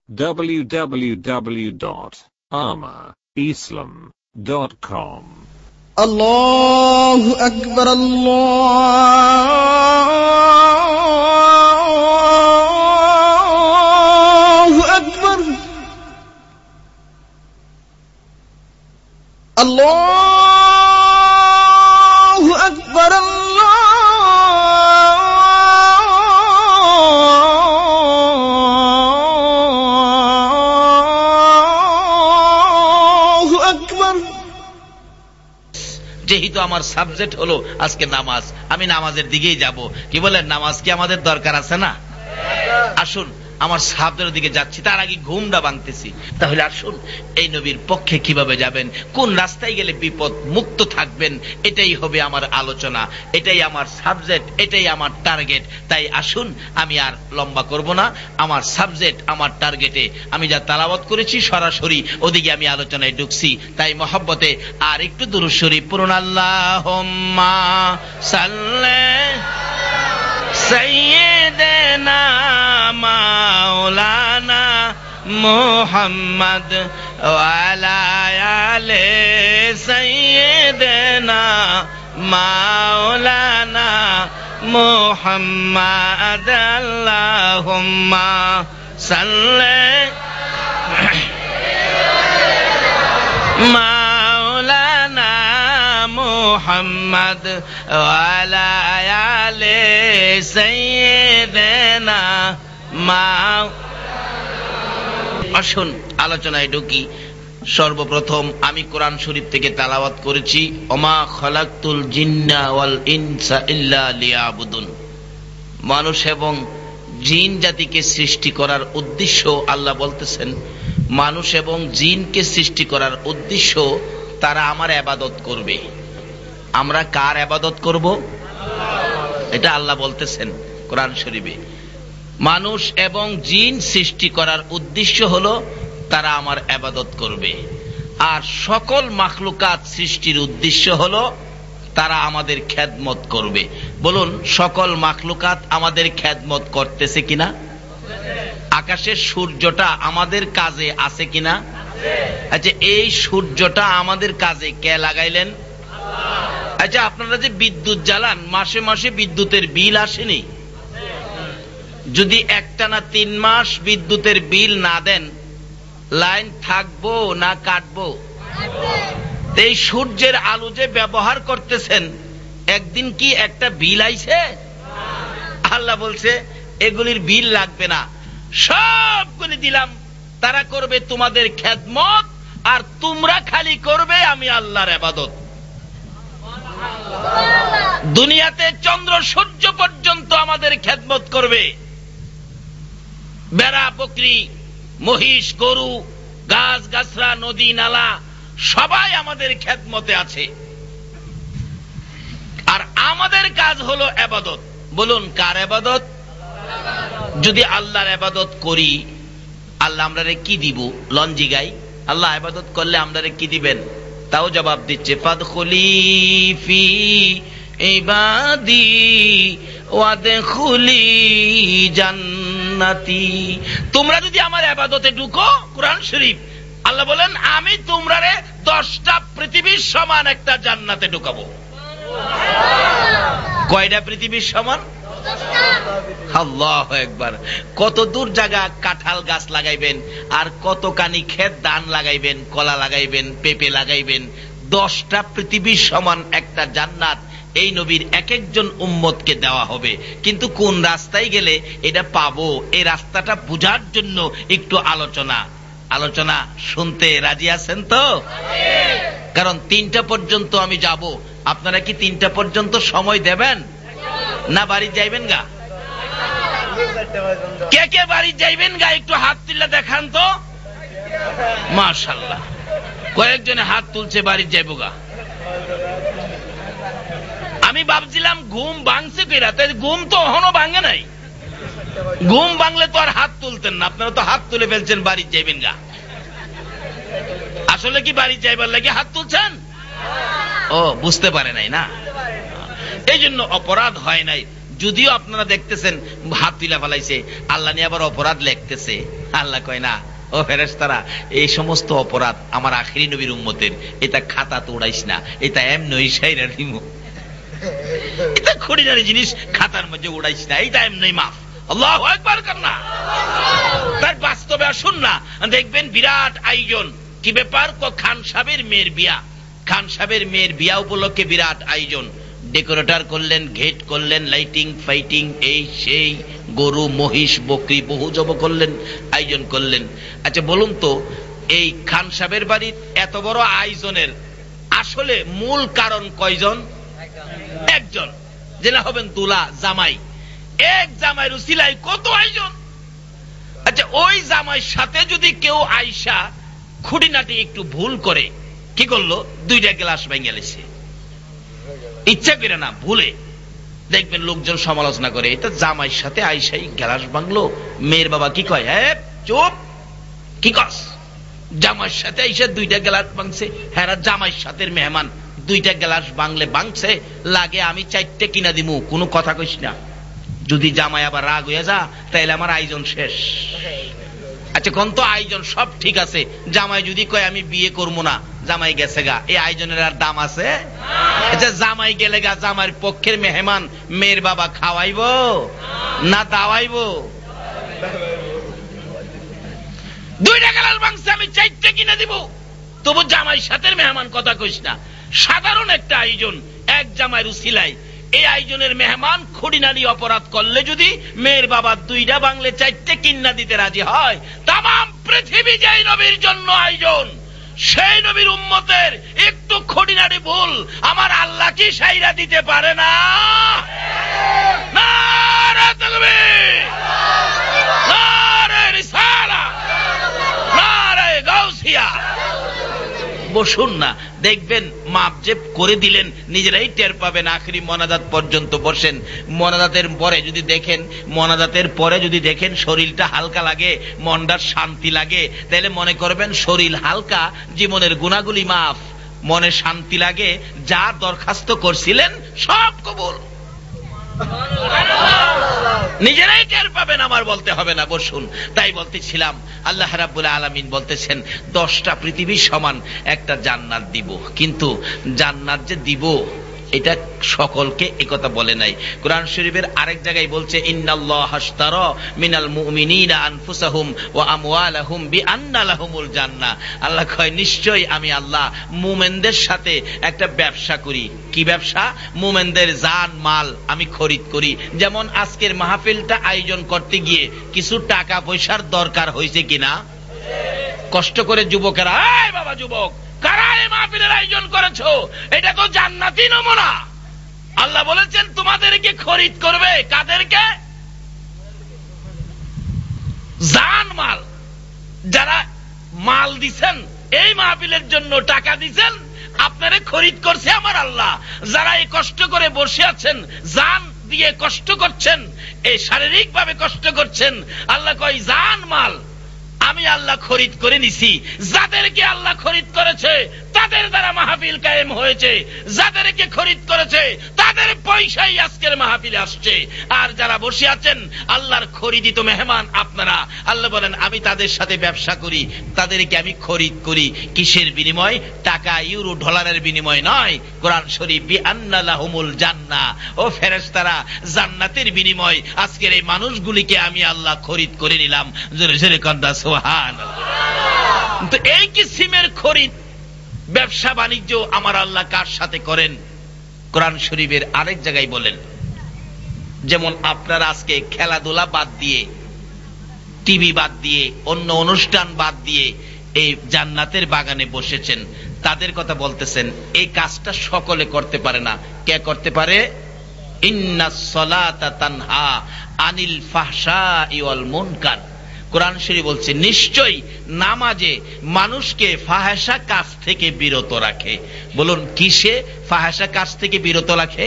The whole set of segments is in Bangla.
www.armorislam.com. Allahu Akbar, Allahu Akbar, Allahu Akbar, Allahu Akbar. যেহেতু আমার সাবজেক্ট হলো আজকে নামাজ, আমি নামাজের দিকেই যাব। কি বলেন, নামাজ কি আমাদের দরকার আছে না? আসুন আমার সাবজেক্টের দিকে যাচ্ছি, তার আগে ঘুমটা ভাঙতেছি। তাহলে আসুন এই নবীর পক্ষে কিভাবে যাবেন, কোন রাস্তায় গেলে বিপদ মুক্ত থাকবেন, এটাই হবে আমার আলোচনা, এটাই আমার সাবজেক্ট, এটাই আমার টার্গেট। তাই আসুন আমি আর লম্বা করব না, আমার সাবজেক্ট, আমার টার্গেটে আমি যা তেলাওয়াত করেছি সরাসরি ওদিকে আমি আলোচনায় ঢুকছি। তাই মহব্বতে আর একটু দুরূদ শরীফ পড়ুন। আল্লাহুম্মা সাল্লি সাইয়্যিদানা মাওলানা মুহাম্মদ ওয়া আলা আলি সাইয়্যিদানা মাওলানা মুহাম্মদ। আল্লাহুম্মা সাল্লি মাওলানা মুহাম্মদ ওয়া আলা আলি সাইয়্যিদানা আসুন আলোচনায় ঢুকি। সর্বপ্রথম আমি কোরআন শরীফ থেকে তেলাওয়াত করেছি, ওমা খালাকতুল জিন্না ওয়াল ইনসা ইল্লা লিয়াবুদুন। মানুষ এবং জিন জাতিকে সৃষ্টি করার উদ্দেশ্য, আল্লাহ বলতেছেন মানুষ এবং জিনকে সৃষ্টি করার উদ্দেশ্য তারা আমার ইবাদত করবে। আমরা কার ইবাদত করব? এটা আল্লাহ বলতেছেন কোরআন শরীফে। মানুষ এবং জিন সৃষ্টি করার উদ্দেশ্য হলো তারা আমার ইবাদত করবে। আর সকল মাখলুকাত সৃষ্টির উদ্দেশ্য হলো তারা আমাদের খেদমত করবে। বলুন, সকল মাখলুকাত আমাদের খেদমত করতেছে কিনা? আকাশের সূর্যটা আমাদের কাজে আছে কিনা? আচ্ছা, এই সূর্যটা আমাদের কাজে কে লাগাইলেন? আচ্ছা, আপনারা যে বিদ্যুৎ জ্বালান, মাসে মাসে বিদ্যুতের বিল আসেনি? যদি একটানা 3 মাস বিদ্যুতের বিল না দেন, লাইন থাকবো না কাটবো? এই সূর্যের আলো যে ব্যবহার করতেছেন, একদিন কি একটা বিল আইছে? আল্লাহ বলছে এগুলির বিল লাগবে না, সবগুলি দিলাম, তারা করবে তোমাদের খেদমত, আর তোমরা খালি করবে আমি আল্লাহর ইবাদত। দুনিয়াতে চন্দ্র সূর্য পর্যন্ত আমাদের খেদমত করবে। বেড়া, বকরি, মহিষ, গরু, গাছ গাছরা, নদী নালা সবাই আমাদের খেদমতে আছে। আর আমাদের কাজ হলো ইবাদত। বলুন, কার ইবাদত? যদি আল্লাহর ইবাদত করি, আল্লাহ আমরারে কি দিব? লঞ্জি গাই। আল্লাহ ইবাদত করলে আমরারে কি দিবেন? তাও জবাব দিচ্ছে, ফাদখুলি ফি ইবাদি ওয়াদখুলি জান্নাতি। তোমরা যদি আমার ইবাদতে ঢুকো, কোরআন শরীফ আল্লাহ বলেন আমি তোমরারে 10টা পৃথিবীর সমান একটা জান্নাতে ঢুকাবো। কয়টা পৃথিবীর সমান? আল্লাহু আকবার। কত দূর জায়গা কাঁঠাল গাছ লাগাইবেন, আর কতখানি ক্ষেত ধান লাগাইবেন, কলা লাগাইবেন, পেঁপে লাগাইবেন। 10টা পৃথিবীর সমান একটা জান্নাত এই নবীর এক একজন উম্মতকে দেওয়া হবে। কিন্তু কোন রাস্তায় গেলে এটা পাবো, এই রাস্তাটা বুঝার জন্য একটু আলোচনা শুনতে রাজি আছেন তো? কারণ 3টা পর্যন্ত আমি যাব। আপনারা কি 3টা পর্যন্ত সময় দেবেন না বাড়ি যাইবেন গা? কে কে বাড়ি যাইবেন গা একটু হাত তুলে দেখান তো। মাশাআল্লাহ, কয়েকজনে হাত তুলছে, বাড়ি যাইবো গা। আমি ভাবছিলাম ঘুম ভাঙছে কিনা, তাই ঘুম তো এখনো ভাঙে নাই। ঘুম ভাঙলে তো আর হাত তুলতেন না, আপনারা তো হাত তুলে ফেলছেন, বাড়ি যাইবেন গা। আসলে কি বাড়ি যাইবার লাগে হাত তুলছেন? ও, বুঝতে পারে নাই না, এই জন্য অপরাধ হয় নাই। যদিও আপনারা দেখতেছেন হাত তুলা ফেলাইছে, আল্লাহ নিয়ে আবার অপরাধ লিখতেছে। আল্লাহ কয় না, ও ফেরেশতারা, এই সমস্ত অপরাধ আমার আখিরি নবীর উম্মতের, এটা খাতা তো উড়াইস না, এটা এমনি ইশাইরা দিমু, এটা খুঁড়িনারি জিনিস খাতার মধ্যে উড়াইস না, এটা এমনি মাফ। আল্লাহু আকবার করনা। তার বাস্তবে আসুন না, দেখবেন বিরাট আয়োজন। কি ব্যাপার? খান সাহেবের মেয়ের বিয়া, খান সাহেবের মেয়ের বিয়া উপলক্ষে বিরাট আয়োজন। ডেকোরেটর করলেন, গেট করলেন, লাইটিং ফাইটিং, এই সেই, গরু মহিষ বকরি বহু জব করলেন, আয়োজন করলেন। আচ্ছা বলুন তো, এই খান সাহেবের বাড়ির এত বড় আয়োজনের আসলে মূল কারণ কয়জন? একজন, যে না হবেন দুলা জামাই। এক জামাইয়ের উসিলায় কত আয়োজন। আচ্ছা ওই জামাইয়ের সাথে যদি কেউ আইসা খুঁটিনাটি একটু ভুল করে, কি করলো? 2টা গ্লাস ভেঙে গেছে, ইচ্ছা করে না, ভুলে। দেখবেন লোকজন সমালোচনা করে, এটা জামাইয়ের সাথে আইসাই গ্লাস ভাঙলো। মেয়ের বাবা কি কয়? হ্যাঁ চুপ, কি কস? জামাইয়ের সাথে আইসা 2টা গ্লাস ভাঙছে, হ্যাঁ জামাইয়ের সাথে মেহমান, 2টা গ্লাস ভাঙলে ভাঙছে, লাগে আমি 4টে কিনা দিমু, কোনো কথা কইস না। যদি জামাই আবার রাগ হয়ে যা, তাইলে আমার আয়োজন শেষ। আচ্ছা কোন তো আয়োজন সব ঠিক আছে, জামাই যদি কয় আমি বিয়ে করবো না, জামাই গেছে গা, এই আয়োজনের আর দাম আছে? আচ্ছা জামাই গেলে গা, জামাইয়ের পক্ষের মেহমান মেয়ের বাবা খাওয়াইবো না দাওয়াইবো? 2টা গ্লাস ভাঙছে, আমি 4টে কিনে দিব, তবু জামাইয়ের সাথে মেহমান কথা কইস না। সাধারণ একটা আয়োজন, এক জামাইয়ের উসিলায় এই আয়োজনের মেহমান খুঁটিনাটি অপরাধ করলে যদি মেয়ের বাবা 2টা বাংলে 4টে কিন্না দিতে রাজি হয়, তাম পৃথিবী যেই নবীর জন্য আয়োজন, সেই নবীর উম্মতের একটু খুঁটিনাটি ভুল আমার আল্লাহ কি সাইরা দিতে পারে না? নারে তাকবীর, নারে রিসালাত, নারে গাউসিয়া। বসুন না, দেখবেন মাপ যে করে দিলেন, নিজেরাই টের পাবেন। আখরি মোনাজাত পর্যন্ত বসেন, মোনাজাতের পরে যদি দেখেন, মোনাজাতের পরে যদি দেখেন শরীরটা হালকা লাগে, মনটার শান্তি লাগে, তাহলে মনে করবেন শরীর হালকা, জীবনের গুনাহগুলি মাফ, মনে শান্তি লাগে, যা দরখাস্ত করছিলেন সব কবুল। নিজেরাই টের পাবেন, আমার বলতে হবে না। বসুন। তাই বলতেছিলাম, আল্লাহ রাব্বুল আলামিন বলতেছেন 10টা পৃথিবীর সমান একটা জান্নাত দিব, কিন্তু জান্নাত যে দিব এটা সকলকে একথা বলে নাই। কোরআন শরীফের আরেক জায়গায় বলছে, ইন্নাল্লাহা আশতারা মিনাল মুমিনিনা আনফুসাহুম ওয়া আমওয়ালাহুম বিআন্না লাহুমুল জান্নাহ। আল্লাহ কয় নিশ্চয়ই আমি আল্লাহ মুমিনদের সাথে একটা ব্যবসা করি। কি ব্যবসা? মুমিনদের জান মাল আমি খরিদ করি। যেমন আজকের মাহফিলটা আয়োজন করতে গিয়ে কিছু টাকা পয়সার দরকার হয়েছে কিনা? কষ্ট করে যুবকেরা, এই বাবা যুবক, কারা এই মাহফিলের আয়োজন করেছো? এটা তো জান্নাতি নমুনা। আল্লাহ বলেছেন তোমাদেরকে খরিদ করবে। কাদেরকে? জান মাল। যারা মাল দিছেন, এই মাহফিলের জন্য টাকা দিছেন, আপনারে খরিদ করছে আমার আল্লাহ। যারা এই কষ্ট করে বসে আছেন, জান দিয়ে কষ্ট করছেন, এই শারীরিক ভাবে কষ্ট করছেন, আল্লাহ কয় জান মাল আমি আল্লাহ খরিদ করে নিছি। যাদেরকে আল্লাহ খরিদ করেছে তাদের দ্বারা মাহফিল কায়েম হয়েছে, যাদেরকে খরিদ করেছে তাদের পয়সাই আজকের মাহফিলে আসছে। আর যারা বসে আছেন আল্লাহর খরিদিত মেহমান আপনারা, আল্লাহ বলেন আমি তাদের সাথে ব্যবসা করি, তাদেরকে আমি খরিদ করি। কিসের বিনিময়? টাকা, ইউরো, ডলারের বিনিময় নয়। কোরআন শরীফ, বিআন্না লাহুমুল জান্নাহ। ও ফেরেশতারা, জান্নাতের বিনিময় আজকের এই মানুষগুলিকে আমি আল্লাহ খরিদ করে নিলাম। জোরে জোরে কন্দা সুবহানাল্লাহ। তো এই কিসিমের খরিদ ব্যবসা বাণিজ্য আমার আল্লাহ কার সাথে করেন? কোরআন শরীফের আরেক জায়গায় বলেন, যেমন আপনারা আজকে খেলাধুলা বাদ দিয়ে, টিভি বাদ দিয়ে, অন্য অনুষ্ঠান বাদ দিয়ে এই জান্নাতের বাগানে বসেছেন, তাদের কথা বলতেছেন। এই কাজটা সকলে করতে পারে না। কে করতে পারে? ইন্নাস সালাতা তানহা আনিল ফাহশাই ওয়াল মুনকার। কোরআন শরীফ বলছে নিশ্চয়ই নামাজে মানুষকে ফাহেসা কাজ থেকে বিরত রাখে। বলুন কিসে ফাহেসা কাজ থেকে বিরত রাখে?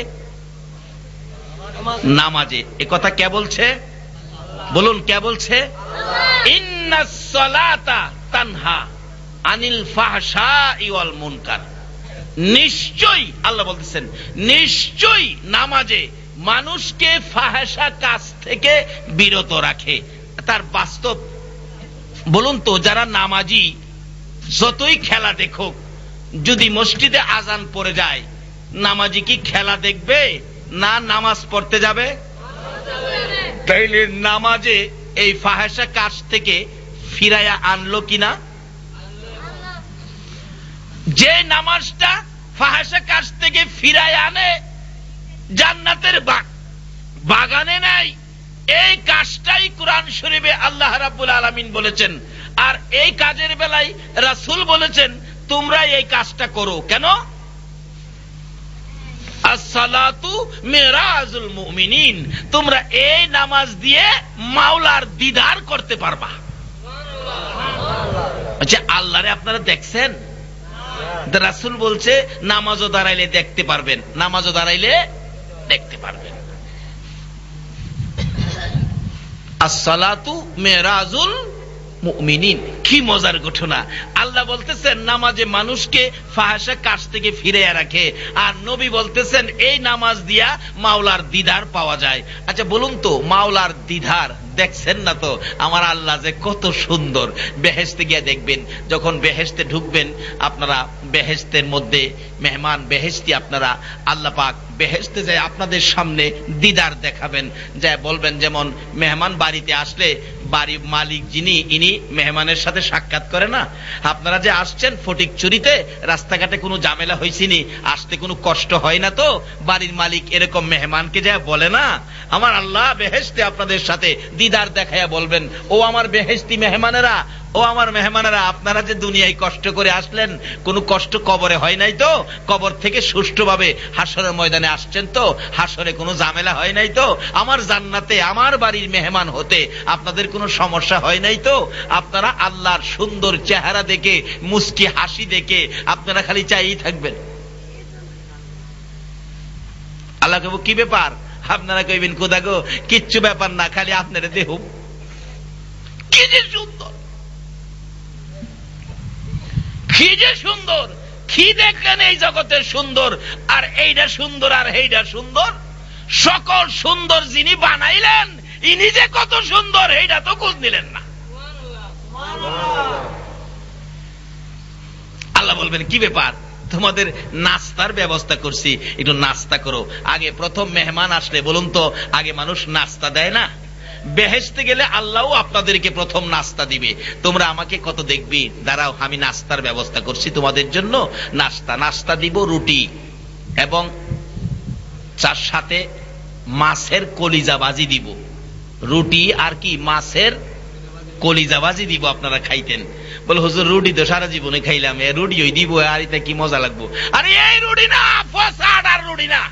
নামাজে। এ কথা কে বলছে? বলুন কে বলছে? ইন্নাস সালাতা তানহা আনিল ফাহশাই ওয়াল মুনকার। নিশ্চয়ই আল্লাহ বলতেছেন, নিশ্চয়ই নামাজে মানুষকে ফাহেসা কাজ থেকে বিরত রাখে। তার বাস্তব বলুন তো, যারা নামাজি যতই খেলা দেখুক, যদি মসজিদে আজান পড়ে যায়, নামাজি কি খেলা দেখবে না নামাজ পড়তে যাবে? তাইলে নামাজে এই ফাহেসা কাজ থেকে ফিরাইয়া আনলো কিনা? যে নামাজটা ফাহেসা কাজ থেকে ফিরাইয়া আনে, জান্নাতের বাগানে নাই, এই কাজটাই কোরআন শরীফে আল্লাহ রাব্বুল আলামিন বলেছেন। আর এই কাজের বেলায় রাসূল বলেছেন তোমরা এই কাজটা করো। কেন? as-salatu mirazul mu'minin, তোমরা এই নামাজ দিয়ে মাওলার দিদার করতে পারবা। আচ্ছা, আল্লাহরে আপনারা দেখছেন? রাসূল বলছে নামাজও দাঁড়াইলে দেখতে পারবেন, নামাজও দাঁড়াইলে দেখতে পারবেন। as-salatu mirazul মুমিনিন, কি মজার ঘটনা। আল্লাহ বলতেছেন নামাজে মানুষকে ফাহেসা কাজ থেকে ফিরিয়ে রাখে, আর নবী বলতেছেন এই নামাজ দিয়া মাওলার দিদার পাওয়া যায়। আচ্ছা বলুন তো, মাওলার দিদার দেখছেন না তো? আমার আল্লাহ যে কত সুন্দর। বেহেশতে গিয়ে দেখবেন, যখন বেহেশতে ঢুকবেন আপনারা, বেহেশতের মধ্যে মেহমান বেহেশতি, আপনারা আল্লাহ পাক বেহেশতে যায় আপনাদের সামনে দিদার দেখাবেন, যা বলবেন যেমন মেহমান বাড়িতে আসলে বাড়ির মালিক যিনি, ইনি মেহমানের সাথে সাক্ষাৎ করে না। আপনারা যে আসছেন ফটিকছড়িতে, রাস্তাঘাটে কোনো ঝামেলা হয়েছিনি, আসতে কোনো কষ্ট হয় না তো? বাড়ির মালিক এরকম মেহমানকে যা বলে না? আমার আল্লাহ বেহেশতে আপনাদের সাথে দিদার দেখাইয়া বলবেন, ও আমার বেহেশতি মেহমানেরা, ও আমার মেহমানেরা, আপনারা যে দুনিয়ায় কষ্ট করে আসলেন, কোনো কষ্ট কবরে হয় নাই তো? কবর থেকে সুষ্ঠুভাবে হাসরের ময়দানে আসছেন তো? হাসরে কোনো ঝামেলা হয় নাই তো? আমার জান্নাতে আমার বাড়ির মেহমান হতে আপনাদের কোনো সমস্যা হয় নাই তো? আপনারা আল্লাহর সুন্দর চেহারা দেখে, মুস্কি হাসি দেখে আপনারা খালি চাইই থাকবেন। আল্লাহ কইব কি ব্যাপার? আপনারা কইবেন কোথা গো, কিচ্ছু ব্যাপার না, খালি আপনারা দেখুন কি যে সুন্দর, কি যে সুন্দর, কি দেখলেন এই জগতের সুন্দর, আর এইটা সুন্দর আর এইটা সুন্দর। সকল সুন্দর যিনি বানাইলেন, ইনি যে কত সুন্দর এইটা তো খোঁজ নিলেন না। আল্লাহ বলবেন কি ব্যাপার, তোমাদের নাস্তার ব্যবস্থা করছি, একটু নাস্তা করো। আগে প্রথম মেহমান আসলে বলুন তো, আগে মানুষ নাস্তা দেয় না? বেহেশতে গেলে আল্লাহও আপনাদেরকে প্রথম নাস্তা দিবে। তোমরা আমাকে কত দেখবি, দাঁড়াও আমি নাস্তার ব্যবস্থা করছি তোমাদের জন্য। নাস্তা দিব রুটি এবং তার সাথে মাছের কলিজা ভাজি দিব। রুটি আর কি, মাছের কলিজা ভাজি দিব, আপনারা খাইতেন। বলে হুজুর রুটি তো সারা জীবনে খাইলাম, এ রুটি ওই দিব, আর এটা কি মজা লাগবো? আরে এই রুটি না, ফসাড আর রুটি না।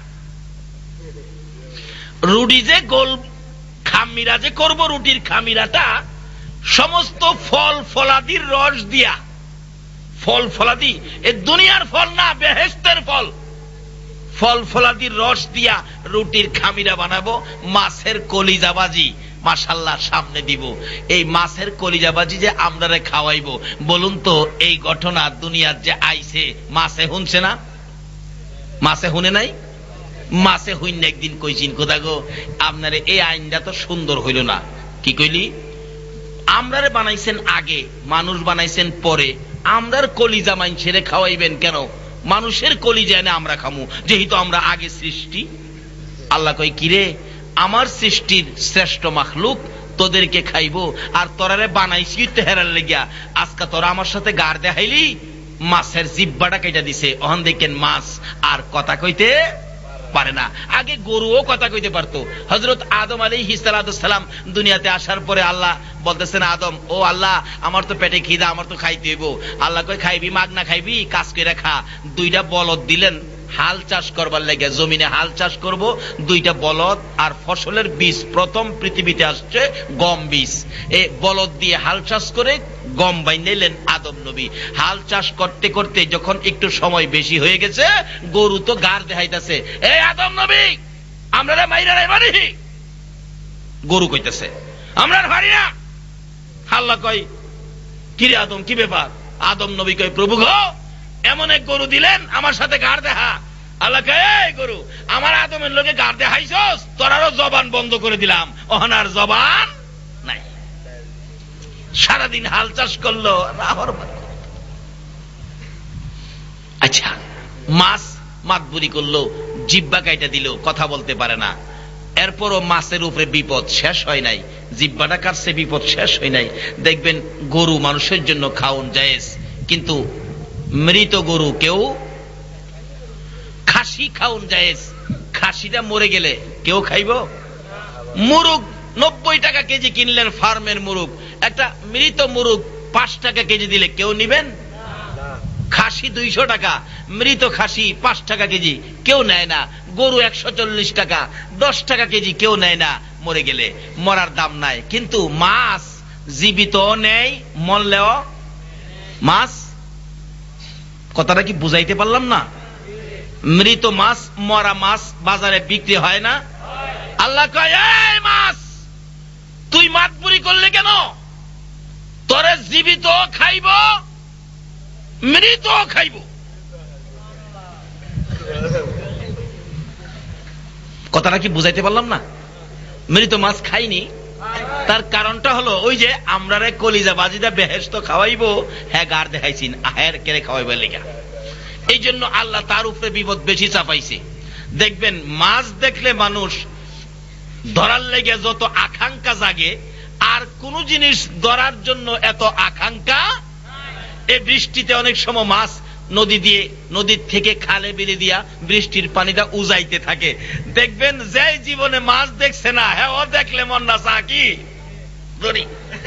রুটি যে গোল খামিরা যে করব, রুটির খামিরাটা সমস্ত ফল ফলাদির রস দিয়া, ফল ফলাদি, এ দুনিয়ার ফল না, বেহেশতের ফল, ফল ফলাদির রস দিয়া রুটির খামিরা বানাবো। মাছের কলিজাবাজি মাশাআল্লাহ সামনে দিব। এই মাছের কলিজাবাজি যে আমরারে খাওয়াইবো, বলুন তো এই ঘটনা দুনিয়ার যে আইছে, মাছে শুনছে না? মাছে শুনে নাই? মাছে হইন একদিন কইছিন কোথা গো, আপনারে এই আইনটা তো সুন্দর হইল না। কি কইলি? আমরারে বানাইছেন আগে, মানুষ বানাইছেন পরে, আমরার কলিজা মাইনছেরে খাওয়াইবেন কেন? মানুষের কলিজা এনে আমরা খামু, যেহেতু আমরা আগে সৃষ্টি। আল্লাহ কই কিরে, আমার সৃষ্টির শ্রেষ্ঠ মাখলুক, তোদেরকে খাইবো, আর তোরারে বানাইছি তেহারার লেগিয়া। আজকা তোরা আমার সাথে গার দেখাইলি, মাছের জিব্বাটা কেটে দিছে, অহন দেখেন মাছ আর কথা কইতে পারে না। আগে গরুও কথা কইতে পারতো। হযরত আদম আলাইহিস সালাম দুনিয়াতে আসার পরে আল্লাহ বলতেছেন, আদম ও আল্লাহ, আমার তো পেটে খিদা, আমার তো খাইতে হইব। আল্লাহ কই খাইবি, মাগনা খাইবি, কাজ করে খা। দুইটা বলদ দিলেন হাল চাষ করবার লাগে, জমিনে হাল চাষ করব। দুইটা বলদ আর ফসলের বীজ, প্রথম পৃথিবীতে আসছে গম বীজ। এই বলদ দিয়ে হাল চাষ করে গম বাইনেলেন আদম নবী। হাল চাষ করতে করতে যখন একটু সময় বেশি হয়ে গেছে, গরু তো গার দেখাইতেছে, এই আদম নবী আমরা মাইরা নাই বাড়ি। গরু কইতেছে আমরা পারি না। আল্লাহ কই কিরে আদম, কি ব্যাপার? আদম নবী কই প্রভু গো, এমন এক গরু দিলেন আমার সাথে গার দেখা, আল্লাহ কয়, এই গরু আমার আদমের লোকে গাড় দেখাইছস, তোরারও জবান বন্ধ করে দিলাম, অহনার জবান নাই। সারাদিন হাল চাষ করলো, আচ্ছা মাছ মাতবুরি করলো, জিব্বা কাইটা দিল, কথা বলতে পারে না। এরপরও মাছের উপরে বিপদ শেষ হয় নাই, জিব্বাটা কাটছে, বিপদ শেষ হয় নাই। দেখবেন গরু মানুষের জন্য খাওন জায়েজ, কিন্তু মৃত গরু কেউ খাসি খাওন জায়েজ। খাসিটা মরে গেলে কেউ খাইব? মুরগ 90 টাকা কেজি কিনলেন ফার্মের মুরগ, একটা মৃত মুরগ 5 টাকা কেজি দিলে কেউ নিবেন? খাসি 200 টাকা, মৃত খাসি 5 টাকা কেজি, কেউ নেয় না। গরু 140 টাকা, 10 টাকা কেজি, কেউ নেয় না মরে গেলে, মরার দাম নাই। কিন্তু মাছ জীবিত নেই, মরলেও মাছ। কথাটা কি বুঝাইতে পারলাম না? মৃত মাছ, মরা মাছ বাজারে বিক্রি হয় না? আল্লাহ কয়, এই মাছ তুই মাতবুরি করলে কেন? তোরে জীবিত খাইব, মৃত খাইব। কথাটা কি বুঝাইতে পারলাম না? মৃত মাছ খাইনি, তার কারণটা হলো ওই যে আমরা কলিজা বাজিদা বেহেশত খাওয়াইবো, হ্যাঁ গার দেখাইছি হ্যাঁ কেড়ে খাওয়াইবার লেগা। এই জন্য আল্লাহ তার উপরে বিপদ বেশি চাপাইছে। দেখবেন মাছ দেখলে মানুষ ধরার লেগে যত আকাঙ্ক্ষা জাগে, আর কোন জিনিস ধরার জন্য এত আকাঙ্ক্ষা। এই বৃষ্টিতে অনেক সময় মাছ নদীর থেকে খালে বিলে দিয়া বৃষ্টির পানিটা উজাইতে থাকে। দেখবেন যে জীবনে মাছ দেখছে না, হ্যাঁ ও দেখলে মন না চা কি ধরি।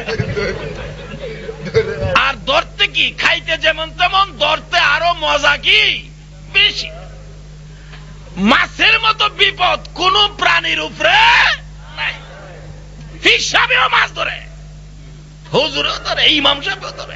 আর ধরতে কি, খাইতে যেমন তেমন, ধরতে আরো মজা কি বেশি। মাছের মতো বিপদ কোন প্রাণীর উপরে নাই। হিসাবেও মাছ ধরে, হুজুরও ধরে, ইমাম সাহেবও ধরে,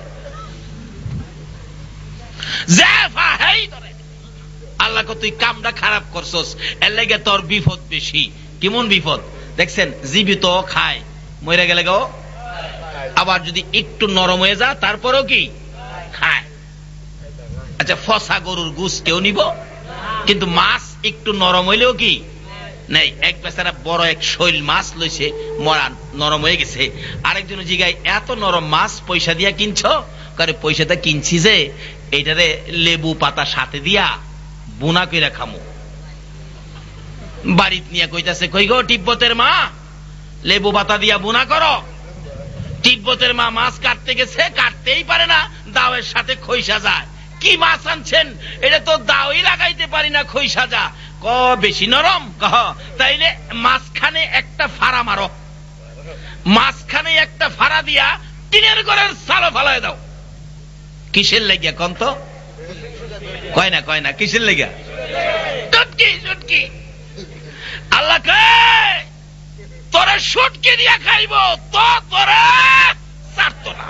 আল্লাহ তুই কামটা খারাপ করছস, এর লেগে তোর বিপদ বেশি। কেমন বিপদ দেখছেন? জীবিত খায়, মরে গেলে গো আবার যদি একটু নরম হয়ে যা তারপরেও কি খায়। আচ্ছা ফসা গরুর গুস কেউ নিব, কিন্তু মাছ একটু নরম হইলেও কি নেই। এক বেচারা বড় এক শৈল মাছ লইছে, মরা নরম হয়ে গেছে। আরেকজন জিগায়, এত নরম মাছ পয়সা দিয়া কিনছ? কারণ পয়সাটা কিনছি যে এইটারে লেবু পাতা সাথে দিয়া বুনা কইরা খামু। বাড়িতে নিয়ে কইতাছে, কই গো তিব্বতের মা, লেবু পাতা দিয়া বুনা করো। তিব্বতের মা মাছ কাটতে গেছে, কাটতেই পারে না, দাওয়ের সাথে খইসা যায়। কি মাছ আনছেন? এটা তো দাওই লাগাইতে পারি না, খইসা যা। ক বেশি নরম? কহ তাইলে মাঝখানে একটা ফাড়া মারো, মাঝখানে একটা ফাড়া দিয়া টিনের ঘরের সালো ফালায় দাও। কিসের লেগিয়া কন তো? কয় না কিসের লেগিয়া? চুটকি। আল্লাহ কয় তোরে সুটকি দিয়া খাইব, তো তোরে ছাড়তো না।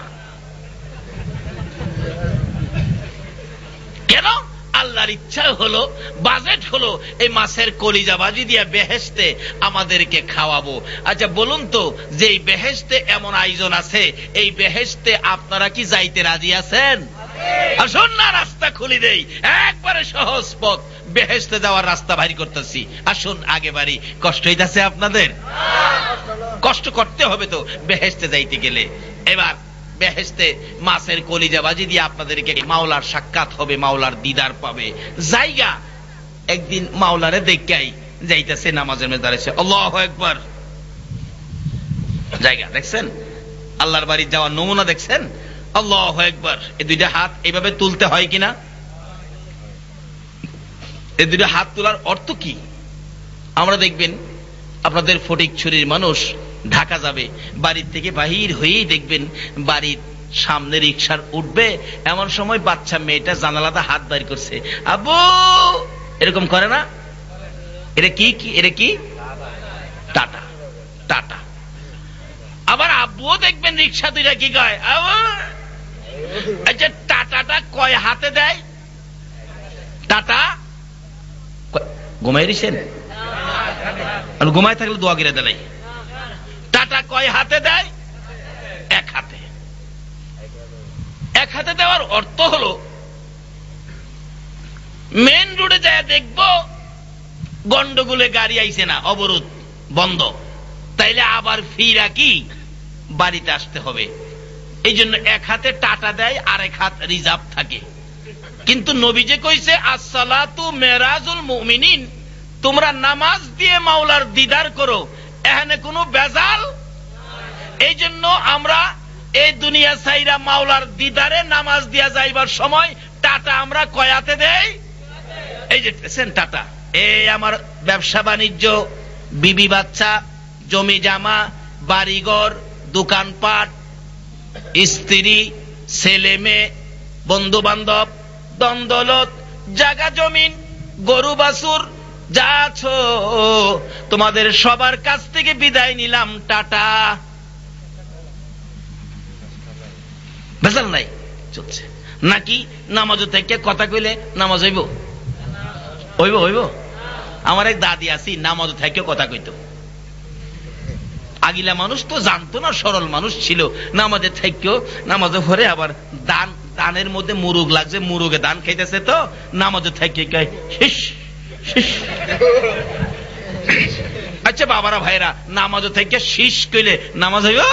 কেন? আল্লাহর ইচ্ছা হলো, বাজেট হলো এই মাছের কলিজা বাজি দিয়া বেহেশতে আমাদেরকে খাওয়াবো। আচ্ছা বলুন তো, যে এই বেহেশতে এমন আয়োজন আছে, এই বেহেশতে আপনারা কি যাইতে রাজি আছেন? আসুন না, রাস্তা খুলি দেই, একবারে সহজ পথ, বেহেশতে যাওয়ার রাস্তা ভারী করতেছি। আসুন আগে বাড়ি। কষ্ট হইতাছে আপনাদের? কষ্ট করতে হবে তো বেহেশতে যাইতে গেলে। এবার বেহেশতে মাছের কলিজা বাজি দিয়ে আপনাদেরকে মাওলার সাক্ষাৎ হবে, মাওলার দিদার পাবে। জায়গা একদিন মাওলারে দেখাই যাইতেছে, নামাজের মধ্যে দাঁড়াইছে, আল্লাহু আকবার। জায়গা দেখছেন? আল্লাহর বাড়ি যাওয়ার নমুনা দেখছেন? আল্লাহু আকবার। এই দুইটা হাত এইভাবে তুলতে হয় কিনা? এই দুইটা হাত তোলার অর্থ কি? আমরা দেখবেন আপনাদের ফটিকছড়ির মানুষ ঢাকা যাবে, বাড়ির থেকে বাহির হয়েই দেখবেন বাড়ির সামনে রিকশার উঠবে, এমন সময় বাচ্চা মেয়েটা জানালাতে হাত বাইর করছে, আব্বু এরকম করে না? এটা কি? Tata tata. আবার আব্বুও দেখবেন রিকশা দুইটা কি কয়, আচ্ছা টাটাটা কয় হাতে দেয়? টাটা ঘুমাই দিছেন? ঘুমাই থাকলে দোয়া গিরে দেয়। টাটা কয় হাতে দেয়? এক হাতে। এক হাতে দেওয়ার অর্থ হলো মেন রোডে যায় দেখবো গন্ডগোলে গাড়ি আইছে না, অবরোধ বন্ধ, তাইলে আবার ফিরা কি বাড়িতে আসতে হবে। এই জন্য এক হাতে টাটা দেয়, আর এক হাত রিজার্ভ থাকে। কিন্তু নবী যে কইছে আসসালাতু মেরাজুল মুমিনিন, তোমরা নামাজ দিয়ে মাওলার দিদার করো, এখানে কোনো বেজাল। এই জন্য আমরা এই দুনিয়া ছাইরা মাওলার দিদারে নামাজ দিয়া যাইবার সময় টাটা আমরা কয়াতে দেই, এই যে টাটা। এই আমার ব্যবসা বাণিজ্য, বিবি বাচ্চা, জমি জামা, বাড়িঘর, দোকানপাট, স্ত্রী, ছেলে মেয়ে, বন্ধু বান্ধব, দ্বন্দ্বলত, জায়গা জমিন, গরু বাছুর যা আছো, তোমাদের সবার কাছ থেকে বিদায় নিলাম, টাটা। ভেজাল নাই চলছে নাকি? নামাজ থেকে কথা কইলে নামাজ হইব? হইব হইব। আমার এক দাদি আছি, নামাজ থেকে কথা কইতো। আগিলা মানুষ তো জানতো না, সরল মানুষ ছিল। নামাজের থেকেও নামাজে পরে আবার দান, দানের মধ্যে মুরুগ লাগছে, মুরুগে দান খাইতেছে, তো নামাজের থেকে কয় শিস শিস। আচ্ছা বাবারা ভাইরা, নামাজ থেকে শীষ কইলে নামাজ হইব?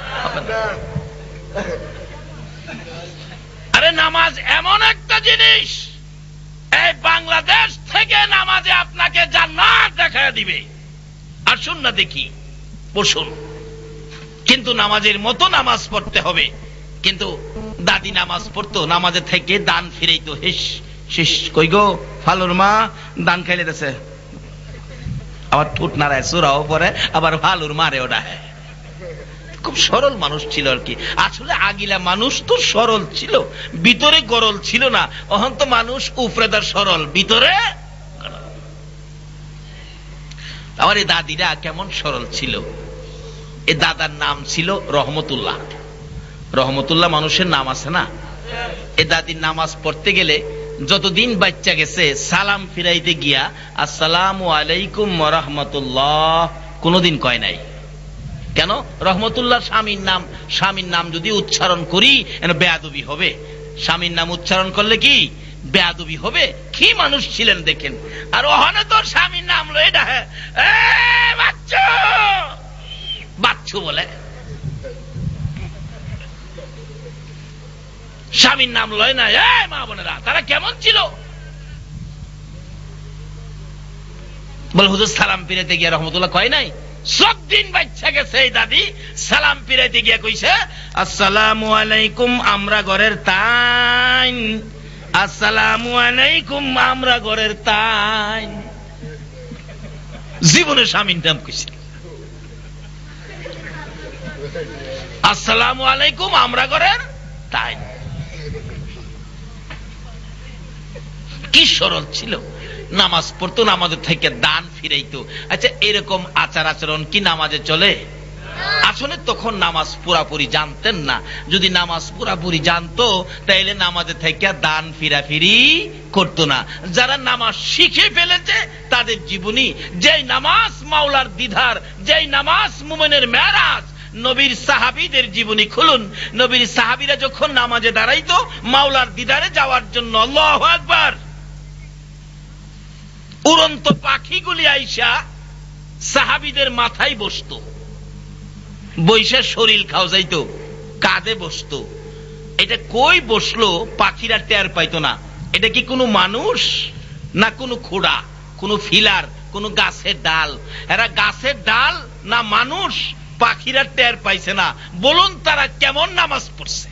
আরে নামাজ এমন একটা জিনিস, এই বাংলাদেশ থেকে নামাজে আপনাকে জান্নাত দেখায় দিবে। আসুন না দেখি, বসুন। কিন্তু নামাজের মতো নামাজ পড়তে হবে। কিন্তু দাদি নামাজ পড়তো, নামাজে থেকে দান ফিরাইতো, হিস শিস। কই গো ফালুর মা, দান খাইলে দেছে, আবার ঠুট নাড়ায়, সুরাও পরে, আবার ফালুর মারে ওটা। খুব সরল মানুষ ছিল আর কি। আসলে আগিলা মানুষ তো সরল ছিল, ভিতরে গরল ছিল না। অহন তো মানুষ উপরেদার সরল, ভিতরে। আমার এই দাদিরা কেমন সরল ছিল। এ দাদার নাম ছিল রহমতুল্লাহ। রহমতুল্লাহ মানুষের নাম আছে না? এ দাদির নামাজ পড়তে গেলে যতদিন বাচ্চা গেছে, সালাম ফিরাইতে গিয়া আসসালামু আলাইকুম ওয়া রাহমাতুল্লাহ কোনদিন কয় নাই। কেন? রহমতুল্লাহ স্বামীর নাম, স্বামীর নাম যদি উচ্চারণ করি বেয়াদবি হবে। স্বামীর নাম উচ্চারণ করলে কি বেয়াদবি হবে? কি মানুষ ছিলেন দেখেন। আর ওখানে তো স্বামীর নাম লয়ে ডাকে, বাচ্চু বাচ্চু বলে, স্বামীর নাম লয় না। মা বোনেরা, তারা কেমন ছিল বল? হুজুর সালাম ফিরাইতে গিয়া রহমতুল্লাহ কয় নাই? সব দিন বাচ্চা গেছে এই দাদি, সালাম ফিরাইতে গিয়া কইছে আসসালামু আলাইকুম আমরা ঘরের তাইন, আসসালামু আলাইকুম আমরা ঘরের তাইন। জীবনে স্বামীর নাম কইছে আসসালামু আলাইকুম আমরা ঘরের তাইন। কি সরল ছিল। নামাজ পড়তো, নামাজের থেকে দান ফিরাইতো। আচ্ছা, এরকম আচার আচরণ কি নামাজে চলে? আসলে তখন নামাজ পুরাপুরি জানতেন না। যদি নামাজ পুরাপুরি জানতো তাইলে নামাজে থেকে দান ফিরাফিরি করতো না। যারা নামাজ শিখে ফেলেছে তাদের জীবনী, যেই নামাজ মাওলার দিদার, যেই নামাজ মুমিনের মেরাজ। নবীর সাহাবীদের জীবনী খুলুন। নবীর সাহাবীরা যখন নামাজে দাঁড়াইতো মাওলার দিদারে যাওয়ার জন্য, আল্লাহু আকবার, উড়ন্ত পাখিগুলি আইসা সাহাবীদের মাথায় বসতো, বৈশা শরীর খাও যাইতো, কাঁধে বসতো। এটা কই বসলো পাখিরা টের পাইতো না। এটা কি কোনো মানুষ না কোনো খোড়া, কোনো ফিলার, কোনো গাছের ডাল? এরা গাছের ডাল না মানুষ? পাখিরা টের পাইছে না। বলুন তারা কেমন নামাজ পড়ছে।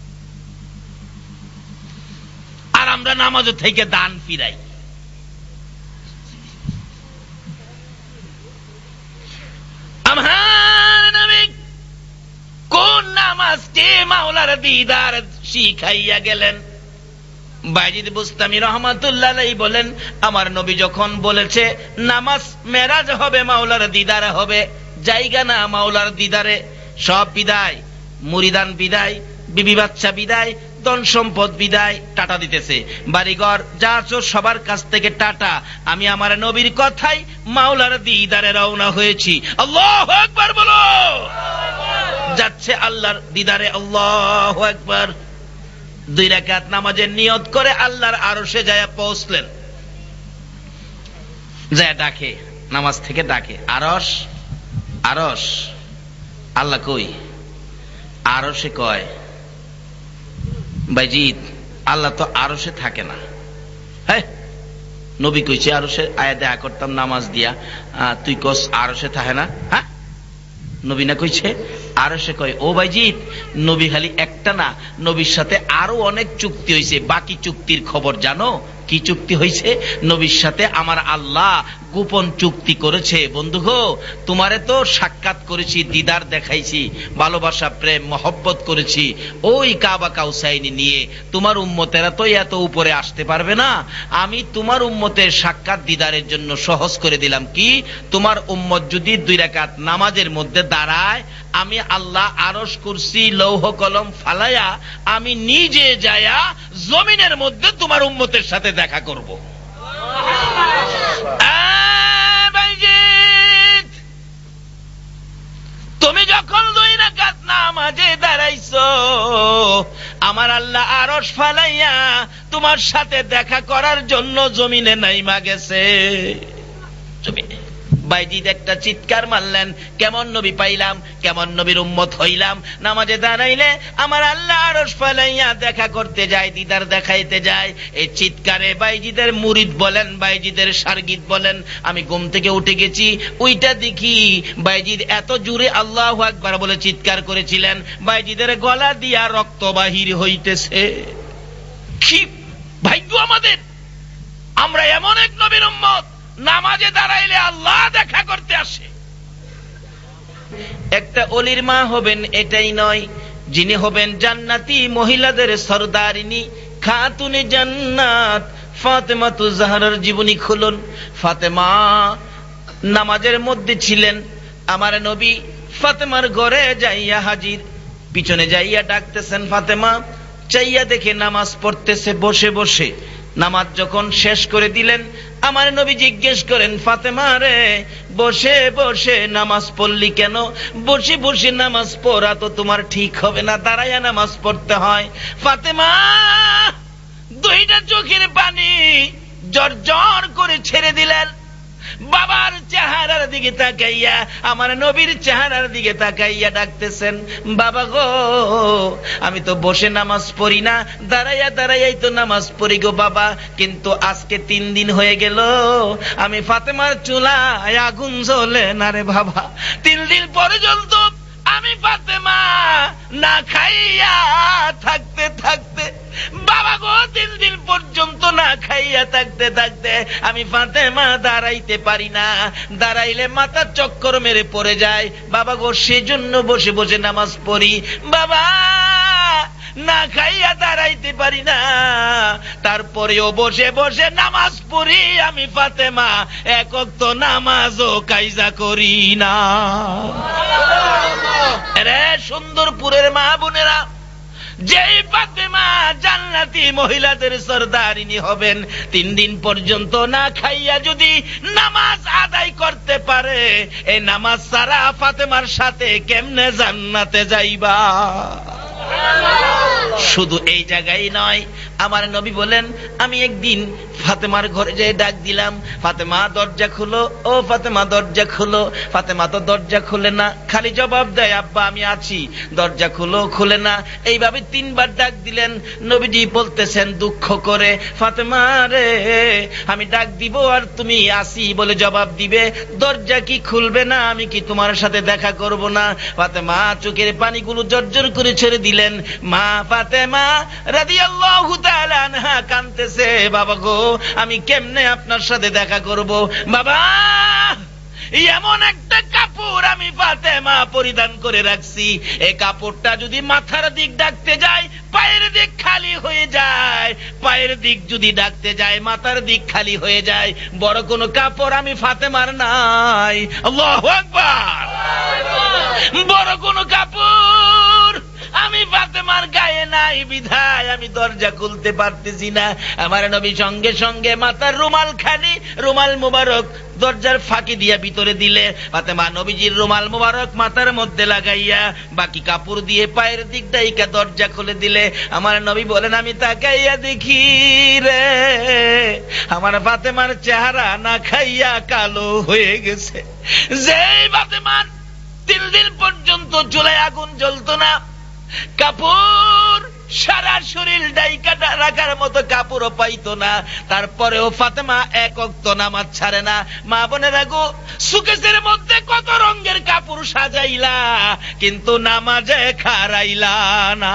আর আমরা নামাজ থেকে দান ফিরাই। কোন নামাজকে মাওলার দিদার শিখাইয়া গেলেন? বাইজিদ বুস্তামি রহমাতুল্লাহ আলাইহি বলেন, আমার নবী যখন বলেছে নামাজ মেরাজ হবে, মাওলার দিদারে হবে, জায়গা না মাওলার দিদারে, সব বিদায়, মুরিদান বিদায়, বিবি বাচ্চা বিদায়, ধন সম্পদ বিদায়, টাটা দিতেছে। বাড়িঘর যা আছো সবার কাছ থেকে টাটা। আমি আমার নবীর কথাই মাওলার দিদারে রওনা হয়েছি। আল্লাহু আকবার বলো। যাচ্ছে আল্লাহর দিদারে, আল্লাহু আকবার। 2 রাকাত নামাজের নিয়ত করে আল্লাহর আরশে যায় পৌঁছলেন, যায় ডাকে, নামাজ থেকে ডাকে, আরশ আরশ, আল্লাহ কই? আরশে কয় বাইজিৎ আল্লাহ তো আরশে থাকে না। হ্যাঁ, নবী কইছে আরশে আয়া দেখা করতাম নামাজ দিয়া, তুই কস আরশে থাকে না? হ্যাঁ, নবী না কইছে আরশে। কয় ও বাইজিৎ, নবী খালি একটা না, নবীর সাথে আরো অনেক চুক্তি হয়েছে। বাকি চুক্তির খবর জানো? কি চুক্তি হয়েছে? নবীর সাথে আমার আল্লাহ গোপন চুক্তি করেছে। বন্ধু গো, তোমারে তো সাক্ষাৎ করেছি, দিদার দেখাইছি, ভালোবাসা প্রেম মহব্বত করেছি ওই কাবা কাউসাইনি নিয়ে। তোমার উম্মতেরা তো এত উপরে আসতে পারবে না। আমি তোমার উম্মতের সাক্ষাৎ দিদারের জন্য সহজ করে দিলাম। কি? তোমার উম্মত যদি 2 রাকাত নামাজের মধ্যে দাঁড়ায়, আমি আল্লাহ আরশ কুরসি লৌহ কলম ফালায়া আমি নিজে যায়া জমিনের মধ্যে তোমার উম্মতের সাথে দেখা করব। তুমি যখন 2 রাকাত নামাজে দাঁড়াইছো, আমার আল্লাহ আরশ ফালাইয়া তোমার সাথে দেখা করার জন্য জমিনে নাইমা গেছে। জমিনে বাইজিদ একটা চিৎকার মারলেন, কেমন নবী পাইলাম, কেমন নবীর উম্মত হইলাম। নামাজে দাঁড়াইলে আমার আল্লাহ আরশ ফালাইয়া দেখা করতে যায়, দিদার দেখাইতে যায়। এই চিৎকারে বাইজিদের মুরিদ বলেন, বাইজিদের শারগিদ বলেন, আমি ঘুম থেকে উঠে গেছি, ওইটা দেখি বাইজিদ এত জোরে আল্লাহু আকবার বলে চিৎকার করেছিলেন, বাইজিদের গলা দিয়া রক্ত বাহির হইতেছে। কি ভাগ্য আমাদের, আমরা এমন এক নবীর উম্মত, নামাজে দাঁড়াইলে আল্লাহ দেখা করতে আসে। একটা অলির মা হবেন এটাই নয়, যিনি হবেন জান্নাতি মহিলাদের সরদারিনী খাতুনে জান্নাত ফাতেমা তু জাহরার জীবনী খুলুন। ফাতেমা নামাজের মধ্যে ছিলেন, আমার নবী ফাতেমার ঘরে যাইয়া হাজির, পিছনে যাইয়া ডাকতেছেন ফাতেমা, চাইয়া দেখে নামাজ পড়তেছে বসে বসে। নামাজ যখন শেষ করে দিলেন, আমার নবী জিজ্ঞেস করেন, ফাতেমা রে, বসে বসে নামাজ পড়লি কেন? বসে বসে নামাজ পড়া তো তোমার ঠিক হবে না, দাঁড়াইয়া নামাজ পড়তে হয়। ফাতেমা 2টা চোখের পানি জর্জর করে ছেড়ে দিলেন। বাবার চেহারার দিকে তাকাইয়া, আমার নবীর চেহারার দিকে তাকাইয়া ডাকতেছেন, বাবা গো, আমি তো বসে নামাজ পড়ি না, দাঁড়াইয়া দাঁড়াইয়াই তো নামাজ পড়ি গো বাবা, কিন্তু আজকে 3 দিন হয়ে গেল আমি ফাতেমার চুলায় আগুন জ্বলে না রে বাবা। 3 দিন পর্যন্ত আমি ফাতেমা না খাইয়া থাকতে থাকতে, বাবা গো, 3 দিন পর্যন্ত না খাইয়া থাকতে থাকতে আমি ফাতেমা দাঁড়াইতে পারি না, দাঁড়াইলে মাথা চক্কর মেরে পড়ে যায় বাবা গো, সেজন্য বসে বসে নামাজ পড়ি বাবা, না খাইয়া দাঁড়াইতে পারি না, তারপরেও বসে বসে নামাজ পড়ি আমি ফাতেমা, এক ওয়াক্ত নামাজও কায়জা করি না। রে সুন্দরপুরের মা বোনেরা, যেই ফাতেমা জান্নাতি মহিলাদের সরদারিনী হবেন, 3 দিন পর্যন্ত না খাইয়া যদি নামাজ আদায় করতে পারে, এই নামাজ ছাড়া ফাতেমার সাথে কেমনে জান্নাতে যাইবা? শুধু এই জায়গায় নয়, আমার নবী বলেন, আমি একদিন ফাতেমার ঘরে যেয়ে ডাক দিলাম, ফাতেমা দরজা খুলো, ও ফাতেমা দরজা খুলো। ফাতেমা তো দরজা খুলে না, খালি জবাব দেয়, আব্বা আমি আছি, দরজা খুলো, খুলে না। এইভাবে 3 বার ডাক দিলেন। নবীজি বলতেছেন দুঃখ করে, ফাতেমা রে, আমি ডাক দিব আর তুমি আসি বলে জবাব দিবে, দরজা কি খুলবে না? আমি কি তোমার সাথে দেখা করব না? ফাতেমা চোখের পানিগুলো জর্জর করে ছেড়ে দিলেন। মা ফাতেমা রাদিয়াল্লাহু তাআলা আনহা কাঁদতেছে, বাবা গো, আমি কেমনে আপনার সাথে দেখা করব? বাবা, এমন একটা কাপড় আমি ফাতেমা পরিধান করে রাখছি, এই কাপড়টা যদি মাথার দিক ডাকতে যায় পায়ের দিক খালি হয়ে যায়, পায়ের দিক যদি ডাকতে যায় মাথার দিক খালি হয়ে যায়। বড় কোন কাপড় আমি ফাতেমার নাই। আল্লাহু আকবার। বড় কোন কাপড় আমি ফাতেমার গায়ে নাই বিধায় আমি দরজা খুলতে পারতেছি না। আমার নবী সঙ্গে সঙ্গে মাথার রুমাল খালি, রুমাল মুবারক দরজার ফাঁকি দিয়া ভিতরে দিলে ফাতেমা নবীজির রুমাল মোবারক মাথার মধ্যে লাগাইয়া বাকি কাপড় দিয়ে পায়ের দিক ডাইকা দরজা খুলে দিলে। আমার নবী বলেন, আমি তাকাইয়া দেখি রে আমার ফাতেমার চেহারা না খাইয়া কালো হয়ে গেছে। যেই ফাতেমার 3 দিন পর্যন্ত চুলায় আগুন জ্বলতো না, কাপড় সারা শরীর ডাইকা রাখার মতো কাপড়ও পাইতো না, তারপরেও ফাতেমা 1 ওয়াক্ত নামাজ ছাড়ে না। মা বোনেরা গো, সুকেসের মধ্যে কত রঙের কাপড় সাজাইলা, কিন্তু নামাজে খারাইলা না।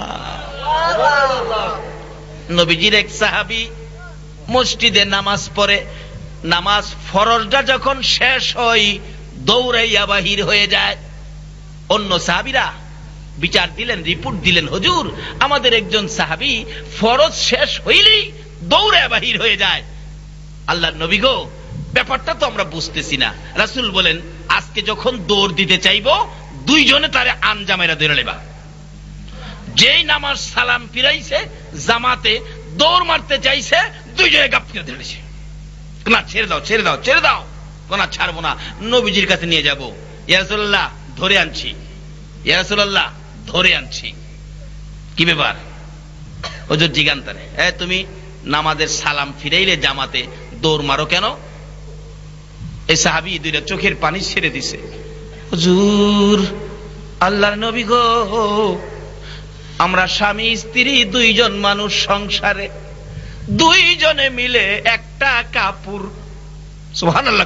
নবীজির এক সাহাবী মসজিদে নামাজ পড়ে, নামাজ ফরজটা যখন শেষ হয় দৌড়াইয়া বাহির হয়ে যায়। অন্য সাহাবীরা বিচার দিলেন, রিপোর্ট দিলেন, হুজুর আমাদের একজন সাহাবী ফরজ শেষ হইলেই দৌড়ে বাহির হয়ে যায়। আল্লাহর নবী গো, ব্যাপারটা তো আমরা বুঝতেছি না। রাসূল বলেন, আজকে যখন দৌড় দিতে চাইবো 2 জনে তারে আনজামেরা ধরে নেবা। যেই নামাজ সালাম ফিরাইছে জামাতে দৌড় মারতে চাইছে, 2 জনে গাপ ফিরে ধরেছে। না ছেড়ে দাও ছেড়ে দাও ছেড়ে দাও, কোনা ছাড়বো না, নবীজির কাছে নিয়ে যাবো। ইয়া রাসূলুল্লাহ ধরে আনছি, ইয়া রাসূলুল্লাহ ধরে আনছি। কি ব্যাপার? হুজুর জিগান্তারে, তুমি নামাজের সালাম ফিরাইলে জামাতে দৌড় মারো কেন? এই সাহাবী 2টা চোখের পানি ছেড়ে দিছে। হুজুর আল্লাহর নবী গো, আমরা স্বামী স্ত্রী 2 জন মানুষ সংসারে, 2 জনে মিলে একটা কাপড়। সুবহানাল্লাহ।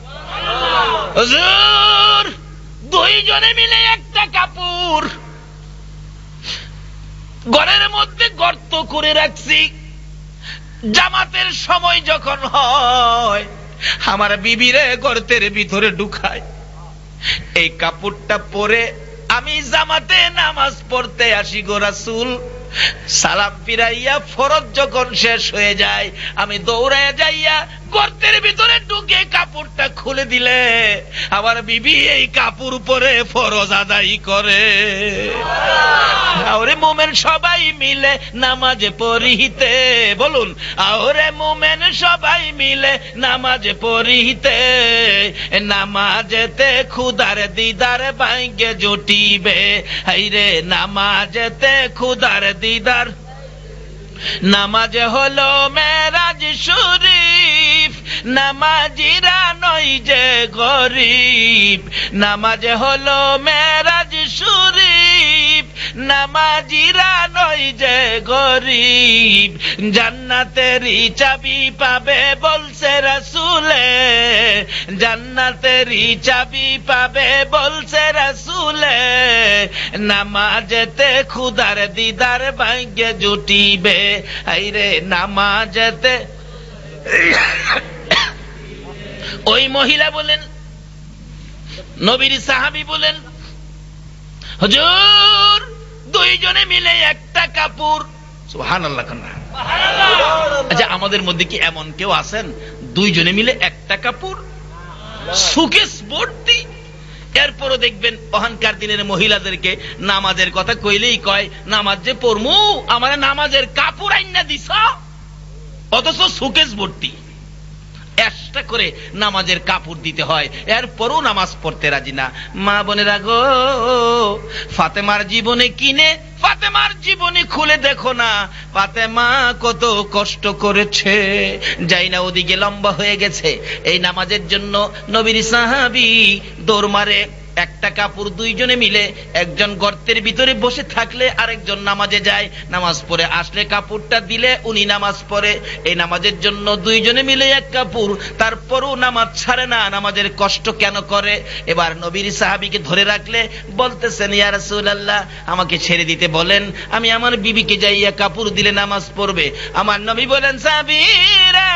হুজুর 2 জনে মিলে একটা কাপড় ঘরের মধ্যে গর্ত করে রাখছি, জামাতের সময় যখন হয় আমার বিবিরে গর্তের ভিতরে ঢুকায়। এই কাপড়টা পরে আমি জামাতে নামাজ পড়তে আসি গো রাসূল। সালাম ফিরাইয়া ফরজ যখন শেষ হয়ে যায় আমি দৌড়াইয়া যাইয়া গর্তের ভিতরে ঢুকে কাপড়টা খুলে দিলে আমার বিবি এই কাপড় পরে ফরজ আদায় করে। আরে মোমেন সবাই মিলে নামাজে পড়িতে, বলুন আরে মোমেন সবাই মিলে নামাজে পড়িতে, নামাজেতে খুদার দিদার ভাগ্যে জুটিবে। হাইরে নামাজেতে খুদার দিদার, নামাজ হলো মেরাজ শরীফ, নামাজিরা নয় যে গরিব। নামাজ হলো মেরাজ শরীফ, নামাজিরা নয় যে গরিব। জান্নাতেরই চাবি পাবে বলছে রাসূলে, জান্নাতেরই চাবি পাবে বলছে রাসূলে। নামাজেতে খুদার দিদার ভাগ্যে জুটিবে। আইরে নামাজেতে। ওই মহিলা বলেন, নবীর সাহাবী বলেন, হুজুর 2 জনে মিলে একটা কাপড়। সুবহানাল্লাহ। আচ্ছা আমাদের মধ্যে কি এমন কেউ আছেন 2 জনে মিলে একটা কাপড়? সুকেস ভর্তি। এরপরও দেখবেন অহংকার দিনের মহিলাদেরকে নামাজের কথা কইলেই কয়, নামাজ যে পড়মু আমার নামাজের কাপড় আইনা দিছ, অথচ সুকেস ভর্তি। একটা করে নামাজের কাপড় দিতে হয়, এরপরও নামাজ পড়তে রাজি না। মা বোনেরা গো, ফাতেমার জীবনে কিনে ফাতেমার জীবনী খুলে দেখো না, ফাতেমা কত কষ্ট করেছে। যাই না ওদিকে লম্বা হয়ে গেছে। এই নামাজের জন্য নবীর সাহাবী দৌড় মারে। একটা কাপড় 2 জনে মিলে, একজন গর্তের ভিতরে বসে থাকলে আরেকজন নামাজে যায়, নামাজ পড়ে আসলে কাপড়টা দিলে উনি নামাজ পড়ে। এই নামাজের জন্য 2 জনে মিলে এক কাপড়, তারপরও নামাজ ছাড়ে না। নামাজের কষ্ট কেন করে? এবার নবীর সাহাবীকে ধরে রাখলে বলতেছেন, ইয়া রাসূলুল্লাহ আমাকে ছেড়ে দিতে বলেন, আমি আমার বিবিকে যাইয়া কাপড় দিলে নামাজ পড়বে। আমার নবী বলেন, সাহাবী রে,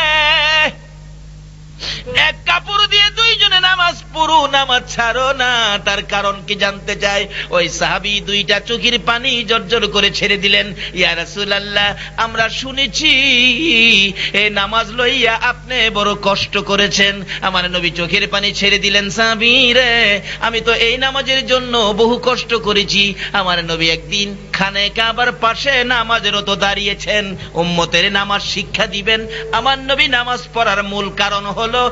এক কাপড় দিয়ে 2 জনে নামাজ পড়ো, নামাজ ছাড়ো না। তার কারণ কি জানতে চাই? ওই সাহাবী 2টা চোখের পানি জর্জর করে ছেড়ে দিলেন। ইয়া রাসূলুল্লাহ আমরা শুনেছি এই নামাজ লইয়া আপনি বড় কষ্ট করেছেন। আমার নবী চোখের পানি ছেড়ে দিলেন, সাহাবী রে আমি তো এই নামাজের জন্য বহু কষ্ট করেছি। আমার নবী একদিন খানে কাবার পাশে নামাজরত দাঁড়িয়েছেন, উম্মতের নামাজ শিক্ষা দিবেন। আমার নবী নামাজ পড়ার মূল কারণ হলো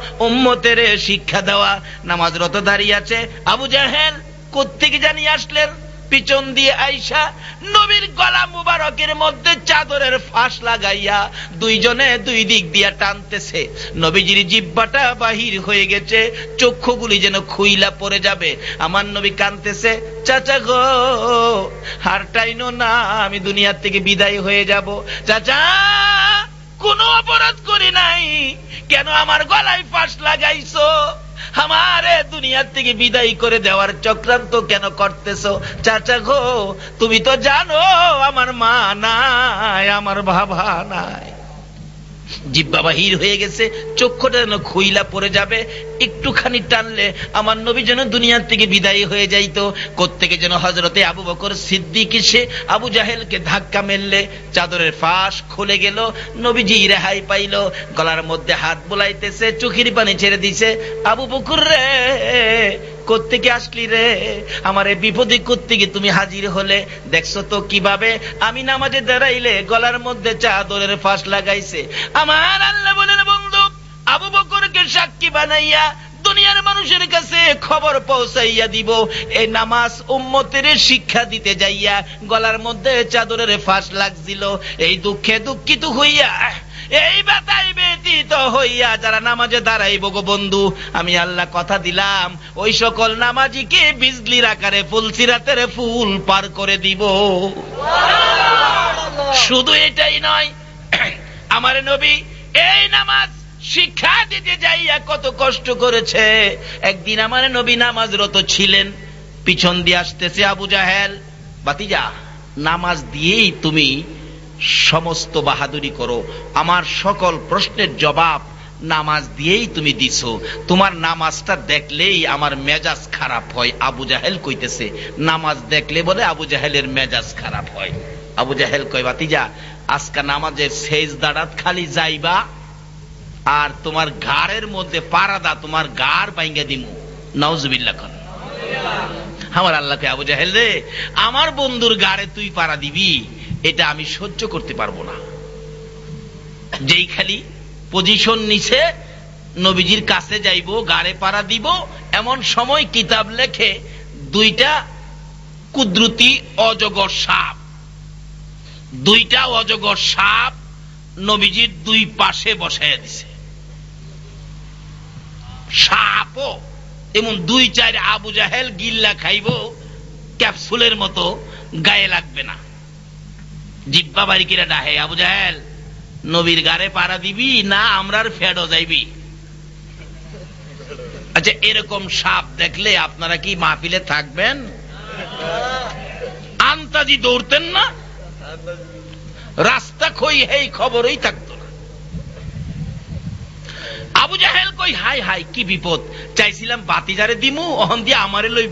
উম্মতের শিক্ষা দেওয়া। নামাজরত দাঁড়িয়ে আছে আবু জাহেল কোত্থেকে জানি আসলেন, পিছন দিয়ে আইসা নবীর গলা মুবারকের মধ্যে চাদরের ফাঁস লাগাইয়া দুইজনে দুই দিক দিয়া টানতেছে। নবীজির জিহ্বাটা বাহির হয়ে গেছে, চক্ষুগুলি যেন খুইলা পড়ে যাবে। আমার নবী কাঁদতেছে, চাচা গো আর টাইনো না, আমি দুনিয়ার থেকে বিদায় হয়ে যাব। চাচা কোনো অপরাধ করি নাই, কেন আমার গলায় ফাঁস লাগাইছো? আমারে দুনিয়ার থেকে বিদায় করে দেওয়ার চক্রান্ত কেন করতেছো? চাচা গো তুমি তো জানো আমার মা নাই, আমার বাবা নাই। জিহ্বা বাহির হয়ে গেছে, চক্ষুটা যেন খুইলা পড়ে যাবে। একটুখানি টানলে আমার নবী যেন দুনিয়ার থেকে বিদায়ী হয়ে যাইতো। কোত্থেকে যেন হযরতে আবু বকর সিদ্দিক এসে আবু জাহেলকে ধাক্কা মেললে, চাদরের ফাঁস খুলে গেল, নবীজি রেহাই পাইল। গলার মধ্যে হাত বুলাইতেছে, চোখের পানি ছেড়ে দিছে। আবু বকর রে কোত্থেকে আসলি রে? আমার এই বিপদে কোত্থেকে তুমি হাজির হলে? দেখছো তো কিভাবে আমি নামাজে দাঁড়াইলে গলার মধ্যে চাদরের ফাঁস লাগাইছে। আমার আল্লাহ বলেন, বন্ধু আবু বকরকে সাক্ষী বানাইয়া দুনিয়ার মানুষের কাছে খবর পৌঁছাইয়া দিব, এই নামাজ উম্মতের শিক্ষা দিতে যাইয়া গলার মধ্যে চাদরের ফাঁস লাগছিল। এই দুঃখে দুঃখিত হইয়া, এই ব্যথায় ব্যথিত হইয়া যারা নামাজে দাঁড়াইব গো বন্ধু, আমি আল্লাহ কথা দিলাম ওই সকল নামাজিকে বিজলির আকারে ফুলসিরাতের ফুল পার করে দিব। শুধু এটাই নয়, আমার নবী এই নামাজ শিক্ষা দিতে যাইয়া কত কষ্ট করেছে। একদিন আমার নবী নামাজরত ছিলেন, পিছন দিয়ে আসতেছে আবু জাহেল, বাতিজা নামাজ দিয়েই তুমি সমস্ত বাহাদুরি করো, আমার সকল প্রশ্নের জবাব নামাজ দিয়েই তুমি দিছো, তোমার নামাজটা দেখলেই আমার মেজাজ খারাপ হয়। আবু জাহেল কইতেছে নামাজ দেখলে বলে আবু জাহেলের মেজাজ খারাপ হয়। আবু জাহেল কয়, বাতিজা আজকা নামাজের সেজদারাত খালি যাইবা আর তোমার ঘাড়ের মধ্যে পারাদা, তোমার ঘাড় ভাঙ্গা দিমু। নাউজুবিল্লাহ। আমার আল্লাহকে, আবু জাহেল রে আমার বন্ধুর ঘাড়ে তুই পাড়া দিবি, এটা আমি সহ্য করতে পারবো না। যেই খালি পজিশন নিছে নবীজির কাছে যাইব, গাড়ে পাড়া দিব, এমন সময় কিতাব লেখে দুইটা কুদরতি অজগর সাপ, দুইটা অজগর সাপ নবীজির দুই পাশে বসাইয়া দিছে। সাপও এমন দুই চার, আবু জাহেল গিল্লা খাইব ক্যাপসুলের মতো, গায়ে লাগবে না। জিব্বা বাড়িকিরা ডাহে, আবু জাহেল নবীর গারে পাড়া দিবি না আমরার ফেডো যাইবি? আচ্ছা এরকম সাপ দেখলে আপনারা কি মাহফিলে থাকবেন? আন্তাজি দৌড়তেন না? রাস্তা খই এই খবরই থাকতো না। আবু জাহেল কই, হাই হাই কি বিপদ, চাইছিলাম বাতিজারে দিমু, অহন দিয়ে আমারে লইব।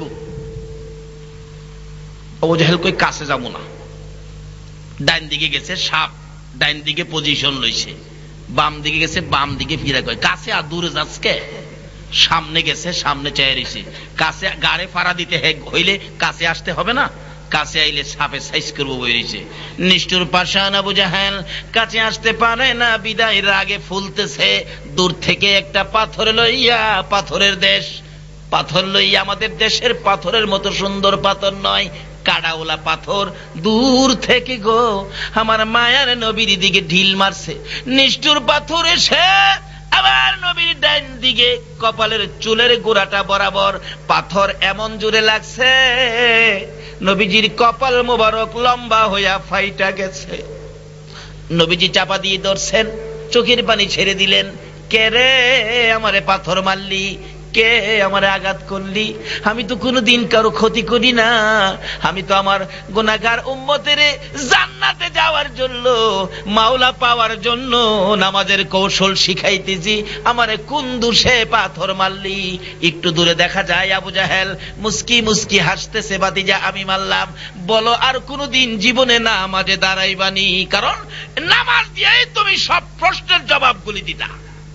আবু জাহেল কই কাছে যাবো না। ডাইন দিকে গেছে সাপ, ডাইন দিকে পজিশন লইছে, বাম দিকে গেছে, বাম দিকে ফিরে কয় কাছে আর দূরে যাচ্ছে। সামনে গেছে, সামনে চেয়ে রইছে। কাছে গাড়ে ফাড়া দিতে হইলে কাছে আসতে হবে না? কাছে আইলে সাপে সাইজ করবো বইছে। নিষ্ঠুর পাষাণ আবু জাহেল কাছে আসতে পারে না, বিদায় রাগে ফুলতেছে। দূর থেকে একটা পাথর লইয়া, পাথরের দেশ, পাথর লইয়া, আমাদের দেশের পাথরের মতো সুন্দর পাথর নয়, কাড়াওলা পাথর, দূর থেকে গো আমার মায়ার নবীর দিকে ঢিল মারছে। নিষ্ঠুর পাথর এসে আবার নবীর ডাইন দিকে কপালের চুলের গোড়াটা বরাবর পাথর এমন জোরে লাগছে, নবীজির কপাল মোবারক লম্বা হইয়া ফাইটা গেছে। নবীজি চাপা দিয়ে ধরছেন, চোখের পানি ছেড়ে দিলেন। কে রে আমারে পাথর মারলি, কে আমারে আঘাত করলি? আমি তো কোনোদিন কারো ক্ষতি করি না, আমি তো আমার গুনাহগার উম্মতের জান্নাতে যাওয়ার জন্য, মাওলা পাওয়ার জন্য নামাজের কৌশল শিখাইতেছি, আমারে কোন দোষে পাথর মারলি? একটু দূরে দেখা যায় আবু জাহেল মুস্কি মুস্কি হাসতেছে, বাতিজা আমি মারলাম, বলো আর কোনোদিন জীবনে নামাজে দাঁড়াইবানি, কারণ নামাজ দিয়ে তুমি সব প্রশ্নের জবাবগুলি দিতা।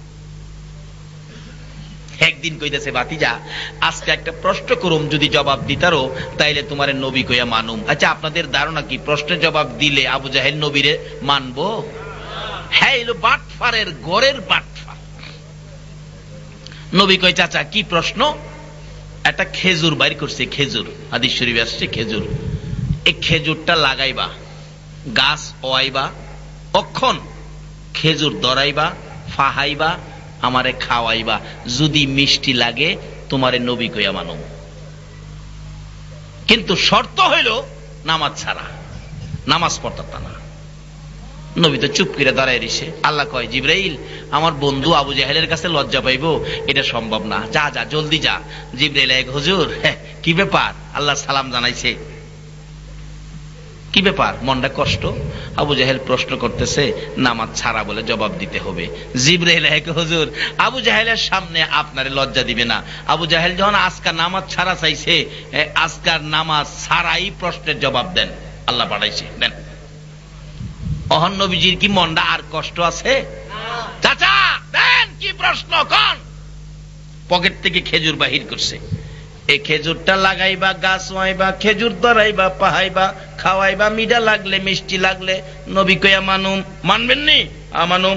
একদিন কইতেছে, বাতিজা আজকে একটা প্রশ্ন করুম, যদি জবাব দিতারো তাইলে তোমারে নবী কইয়া মানুম। আচ্ছা আপনাদের ধারণা কি প্রশ্নের জবাব দিলে আবু জাহেল নবীরে মানবো? হ্যাঁ, এলো বাটফারের গড়ের বাটফার। নবী কয় চাচা কি প্রশ্ন? একটা খেজুর বাইর করছে, খেজুর, হাদিস শরীফে আসছে খেজুর। এই খেজুরটা লাগাইবা, গাছ ওয়াইবা, অক্ষণ খেজুর দরাইবা, ফাহাইবা, আমারে খাওয়াইবা, যদি মিষ্টি লাগে তোমারে নবী কইয়া মানো, কিন্তু শর্ত হইল নামাজ ছাড়া, নামাজ পড়তা না। নবী তো চুপ করে দাঁড়ায় রইছে। আল্লাহ কয় জিবরাইল, আমার বন্ধু আবু জাহেলের কাছে লজ্জা পাইবো, এটা সম্ভব না, যা যা জলদি যা। জিবরাইল এক, হুজুর কি ব্যাপার? আল্লাহ সালাম জানাইছে, কি ব্যাপার? মনটা কষ্ট। আবু জাহেল প্রশ্ন করতেছে, নামাজ ছাড়া বলে জবাব দিতে হবে। জিবরাইল এক, হুজুর আবু জাহেলের সামনে আপনারে লজ্জা দিবে না। আবু জাহেল যখন আজকার নামাজ ছাড়া চাইছে, আজকার নামাজ ছাড়াই প্রশ্নের জবাব দেন, আল্লাহ পাঠাইছে, দেন। অহন নবীজির কি মনটা আর কষ্ট আছে? চাচা দেন, কি প্রশ্ন কোন? পকেট থেকে খেজুর বাহির করছে। এই খেজুরটা লাগাইবা, গাছ ওয়াইবা, খেজুর ধরাইবা, পাহাইবা, খাওয়াইবা, মিঠা লাগলে মিষ্টি লাগলে নবী কইয়া মানুম। মানবেন নি? আমানুম,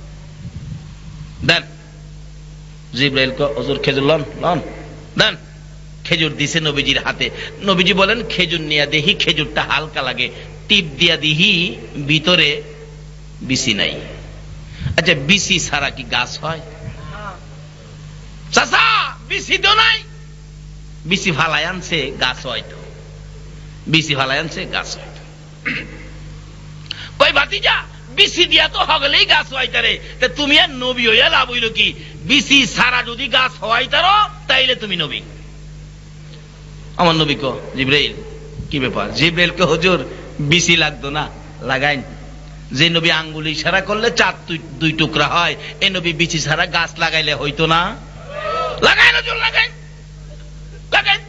দেন। জিবরাইল কয় হুজুর খেজুর লন, লন, দেন। খেজুর দিছে নবীজির হাতে। নবীজি বলেন খেজুর নিয়া দেখি খেজুরটা হালকা লাগে, টিপ দিয়া দিহি ভিতরে বিসি নাই। আচ্ছা বিসি ছাড়া কি গাছ হয়? চাচা বিসি তো নাই। বিসি ফালাই আনছে গাছ হয়তো, বিসি ফালাই আনছে গাছ হয়তো। কই ভাতিজা, বিসি দিয়া তো হগলেই গাছ হইতারে, তুমি আর নবী হইয়া লাভ হইল কি? বিসি ছাড়া যদি গাছ হইতারো তাইলে তুমি নবী। আমার নবী কো জিবরাইল কি ব্যাপার? জিবরাইল কে হুজুর বিসি লাগতো না, লাগাইন। যে নবী আঙ্গুল ইশারা করলে চার দুই টুকরা হয়, এই নবী বিসি ছাড়া গাছ লাগাইলে হইতো না? লাগাইন হুজুর, লাগাইন, লাগাইন।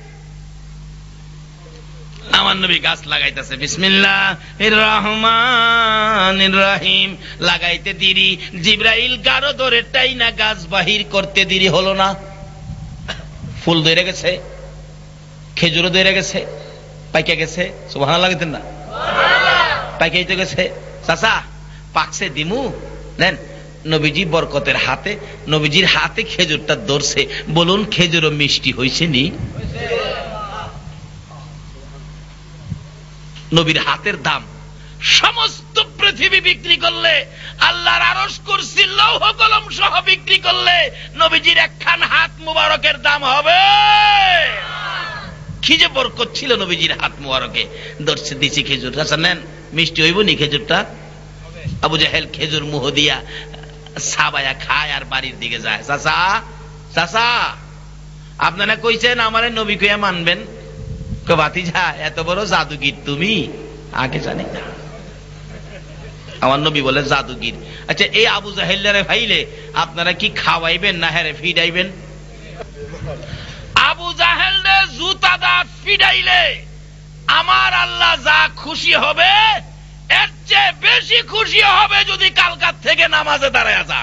আমার নবী গাছ লাগাইতেছে, বিসমিল্লাহির রহমানির রহিম। লাগাইতে দেরি, জিবরাইল গারো ধরে টাইনা গাছ বাহির করতে দেরি হলো না। ফুল ধরে গেছে, খেজুরও ধরে গেছে, পাইকা গেছে। সুবহানাল্লাহ লাগতেন না? পাইকাই তো গেছে। চাচা পাকছে দিমু, দেন। নবীজি বরকতের হাতে, নবীজির হাতে খেজুরটা ধরছে। বলুন খেজুরও মিষ্টি হয়েছে নি? নবীর হাতের দাম সমস্ত পৃথিবী বিক্রি করলে, আল্লাহর আরশ কুরসি লৌহ কলম সহ বিক্রি করলে নবীজির একখান হাত মুবারকের দাম হবে। কি যে বরকত ছিল নবীজির হাত মুবারকে। ধরছে দিছি খেজুর, চাচা নেন, মিষ্টি হইব নি খেজুরটা? আবু জাহেল খেজুর মুহ দিয়া সাবায়া খায় আর বাড়ির দিকে যায়। চাচা, চাচা আপনারা কইছেন আমারে নবী কইয়া মানবেন। ভাতিজা এত বড় জাদুগির তুমি? আগে জানি না। আমার নবী বলে জাদুগির। আচ্ছা এই আবু জাহেলের ভাইলে আপনারা কি খাওয়াইবেন না হ্যাঁ ফিডাইবেন? আবু জাহেলে জুতা দা ফিডাইলে আমার আল্লাহ যা খুশি হবে এর চেয়ে বেশি খুশি হবে যদি কালকার থেকে নামাজে দাঁড়ায় যান।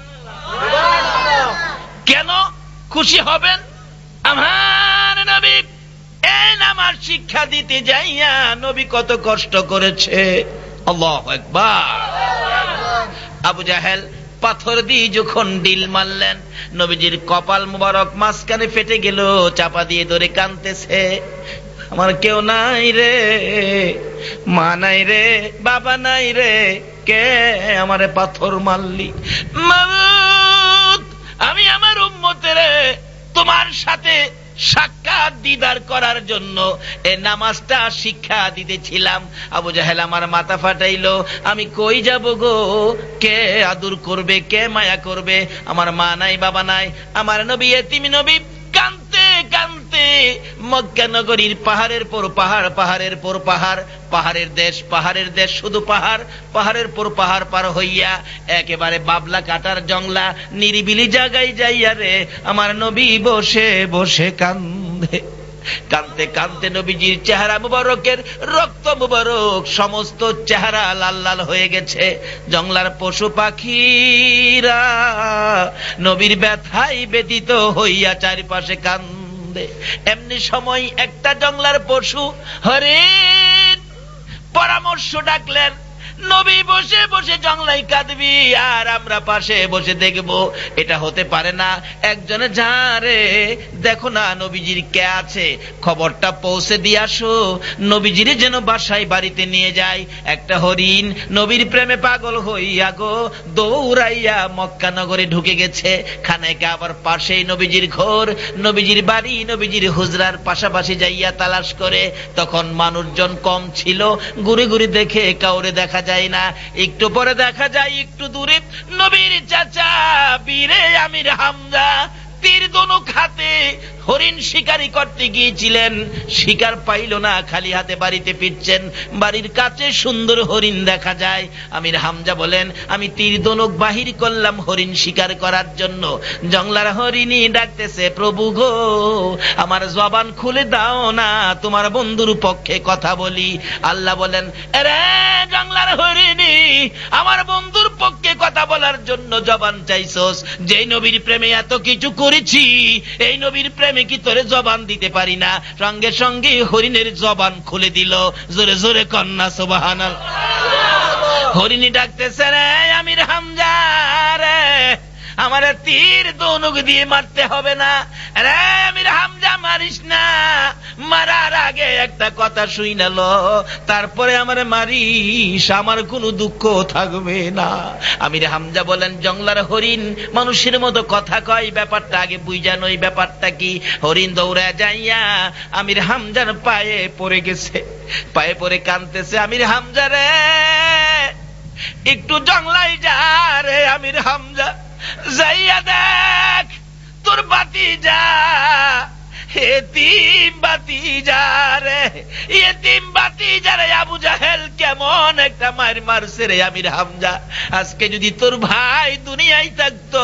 কেন খুশি হবেন? আমার নবী এই নামাজ শিক্ষা দিতে যাইয়া নবী কত কষ্ট করেছে। আল্লাহু আকবার। আবু জাহেল পাথর দিয়ে যখন ডিল মারলেন, নবীজির কপাল মুবারক মাঝখানে ফেটে গেল। চাপা দিয়ে ধরে কাঁদতেছে, আমার কেউ নাই রে, মা নাই রে, বাবা নাই রে, কে আমারে পাথর মারলি? মাবুদ আমি আমার উম্মতের তোমার সাথে সাক্ষাৎ দিদার করার জন্য এই নামাজটা শিক্ষা দিতেছিলাম। আবু জাহেল আমার মাথা ফাটাইলো, আমি কই যাব গো, কে আদর করবে, কে মায়া করবে? আমার মা নাই, বাবা নাই, আমার নবী এতিম নবী। কানতে কানতে মক্কা নগরীর পাহাড়ের পর পাহাড়, পাহাড়ের পর পাহাড়, পাহাড়ের দেশ, পাহাড়ের দেশ, শুধু পাহাড়, পাহাড়ের পর পাহাড় পার হইয়া একেবারে বাবলা কাটার জংলা নিরিবিলি জায়গায় যাইয়া রে আমার নবী বসে বসে কান্দে। কানতে কানতে নবীজির চেহারা মুবারকের রক্ত মুবারক সমস্ত চেহারা লাল লাল হয়ে গেছে। জংলার পশু পাখিরা নবীর ব্যথায় ব্যথিত হইয়া চারিপাশে কান্দে। এমনি সময় একটা জংলার পশু হরিণ পরামর্শ ডাকলেন, নবী বসে বসে জংলাই কাঁদবি আর আমরা পাশে বসে দেখব, এটা হতে পারে না। একজনে যারে দেখো না নবীজির কে আছে, খবরটা পৌঁছে দিয়ে আসো, নবীজির যেন বাসায় বাড়িতে নিয়ে যায়। একটা হরিণ নবীর প্রেমে পাগল হইয়া গো দৌড়াইয়া মক্কা নগরে ঢুকে গেছে। খানায় আবার পাশেই নবীজির ঘর, নবীজির বাড়ি, নবীজির হুজরার পাশাপাশি যাইয়া তালাশ করে। তখন মানুষজন কম ছিল, ঘুরে ঘুরে দেখে কাউরে দেখা যায় না। একটু পরে দেখা যায় একটু দূরে নবীর চাচা বীরে আমির হামজা তীর দোনক হাতে হরিণ শিকারি করতে গিয়েছিলেন, শিকার পাইল না, খালি হাতে বাড়িতে ফিরছেন। বাড়ির কাছে সুন্দর হরিণ দেখা যায়। আমির হামজা বলেন, আমি তীর দোনক বাহির করলাম হরিণ শিকার করার জন্য। জংলার হরিণী ডাকতেছে, প্রভু গো আমার জবান খুলে দাও না, তোমার বন্ধুর পক্ষে কথা বলি। আল্লাহ বলেন, আরে জংলার হরিণী, আমার বন্ধুর পক্ষে কথা বলার জন্য জবান চাইছস? যেই নবীর প্রেমে এত কিছু করেছি, এই নবীর প্রেমে কি তোরে জবান দিতে পারি না? সঙ্গে সঙ্গে হরিণের জবান খুলে দিল। জোরে জোরে কন্যা সুবহানাল্লাহ। হরিণী ডাকতেছে, রে আমির হামজা রে, আমার তীর দোনক দিয়ে মারতে হবে না। রে আমির হামজা মারিস না, মারার আগে একটা কথা শুইনাল, তারপরে আমার মারিস, আমার কোনো দুঃখ থাকবে না। আমির হামজা বলেন, জংলার হরিণ মানুষের মতো কথা কয়, ব্যাপারটা আগে বুঝান, ওই ব্যাপারটা কি? হরিণ দৌড়া যাইয়া আমির হামজার পায়ে পড়ে গেছে, পায়ে পড়ে কাঁদতেছে, আমির হামজা রে একটু জংলাই যা রে আমির হামজা, যাইয়া দেখ তোর বাতিজা, এতিম বাতিজা রে, এতিম বাতিজা রে আবু জাহেল কেমন একটা মার মারছে রে আমির হামজা। আজকে যদি তোর ভাই দুনিয়ায় থাকতো,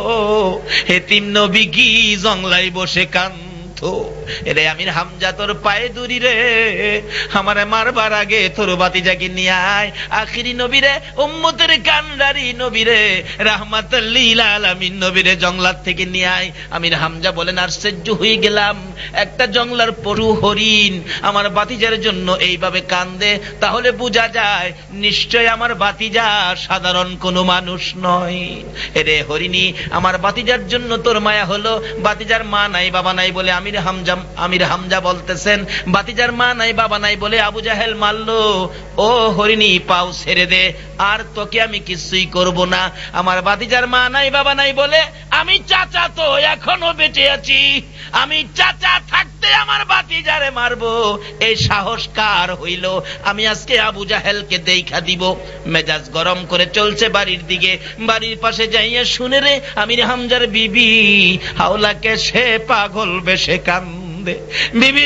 এতিম নবী কি জংলাই বসে কাঁদতো? এরে আমির হামজা তোর পায়ে দড়ি রে, আমারে মারবার আগে তোর বাতিজাকে নিয়ে আয়। আখিরি নবীরে, উম্মতের কান্ডারি নবীরে, রাহমাতুল লিল আলামিন নবীরে জংলার থেকে নিয়ে আয়। আমির হামজা বলেন, আশ্চর্য হয়ে গেলাম, একটা জংলার পশু হরিণ আমার বাতিজার জন্য এইভাবে কান্দে, তাহলে বোঝা যায় নিশ্চয় আমার বাতিজা সাধারণ কোনো মানুষ নয়। এরে হরিণী, আমার বাতিজার জন্য তোর মায়া হলো, বাতিজার মা নাই বাবা নাই বলে আমির হামজা বলতেছেন, বাতিজার মা নাই বাবা নাই বলে আবু জাহেল মারলো। ও হরিণী, পাও ছেড়ে দে, আর তোকে আমি কিছুই করব না। আমার বাতিজার মা নাই বাবা নাই বলে আমি চাচা তো এখনো বেঁচে আছি, আমি চাচা থাকতে আমার বাতিজারে মারবো, এই সাহস কার হইল? আমি আজকে আবু জাহেলকে দেখা দিব। মেজাজ গরম করে চলছে বাড়ির দিকে, বাড়ির পাশে যাইয়া শুনে রে আমির হামজার বিবি হাওলাকে সে পাগল বেশে কান্দে। বিবি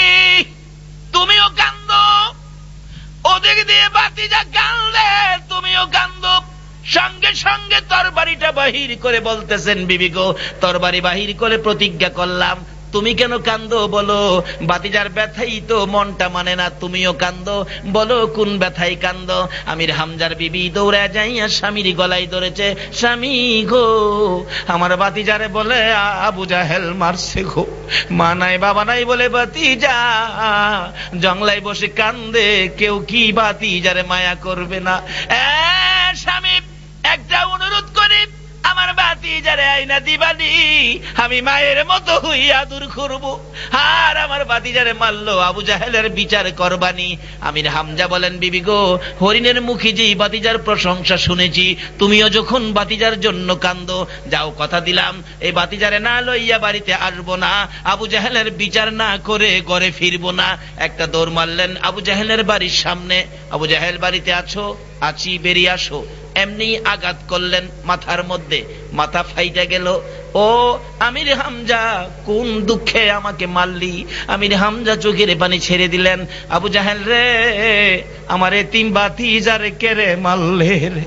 তুমিও কান্দো, ওদিক দিয়ে বাতিজা কান্দে, তুমিও কান্দো। সঙ্গে সঙ্গে তরবারিটা বাহির করে বলতেছেন, বিবি গো তরবারি বাহির করে প্রতিজ্ঞা করলাম, তুমি কেন কান্দো বলো? বাতিজার ব্যথাই তো মনটা মানে না, তুমিও কান্দো, বলো কোন ব্যথাই কান্দো? আমির হামজার বিবি দৌড়া যাইয়া স্বামীর গলায় ধরেছে, স্বামী গো আমার বাতিজারে বলে আবু জাহেল মারছে গো, মা নাই বাবা নাই বলে বাতিজা জংলায় বসে কান্দে, কেউ কি বাতিজারে মায়া করবে না? স্বামী একটা অনুরোধ করি, আমার বাতিজারে আইনা দিবানি, আমি মায়ের মতো হইয়া দূর করব, আর আমার বাতিজারে মারলো আবু জাহেলের বিচার করবানি। আমির হামজা বলেন, বিবি গো হরিণের মুখে যেই বাতিজার প্রশংসা শুনেছি, তুমিও যখন বাতিজার জন্য কান্দো, যাও কথা দিলাম এই বাতিজারে না লইয়া বাড়িতে আসবো না, আবু জাহেলের বিচার না করে ঘরে ফিরবো না। একটা দৌড় মারলেন আবু জাহেলের বাড়ির সামনে, আবু জাহেল বাড়িতে আছো? আছি, বেরিয়ে আসো। এমনি আঘাত করলেন মাথার মধ্যে, মাথা ফাইটা গেল। ও আমির হামজা, কোন দুঃখে আমাকে মারলি? আমির হামজা চোখের পানি ছেড়ে দিলেন, আবু জাহেল রে আমার এতিম বাতিজারে কেড়ে মারলে রে।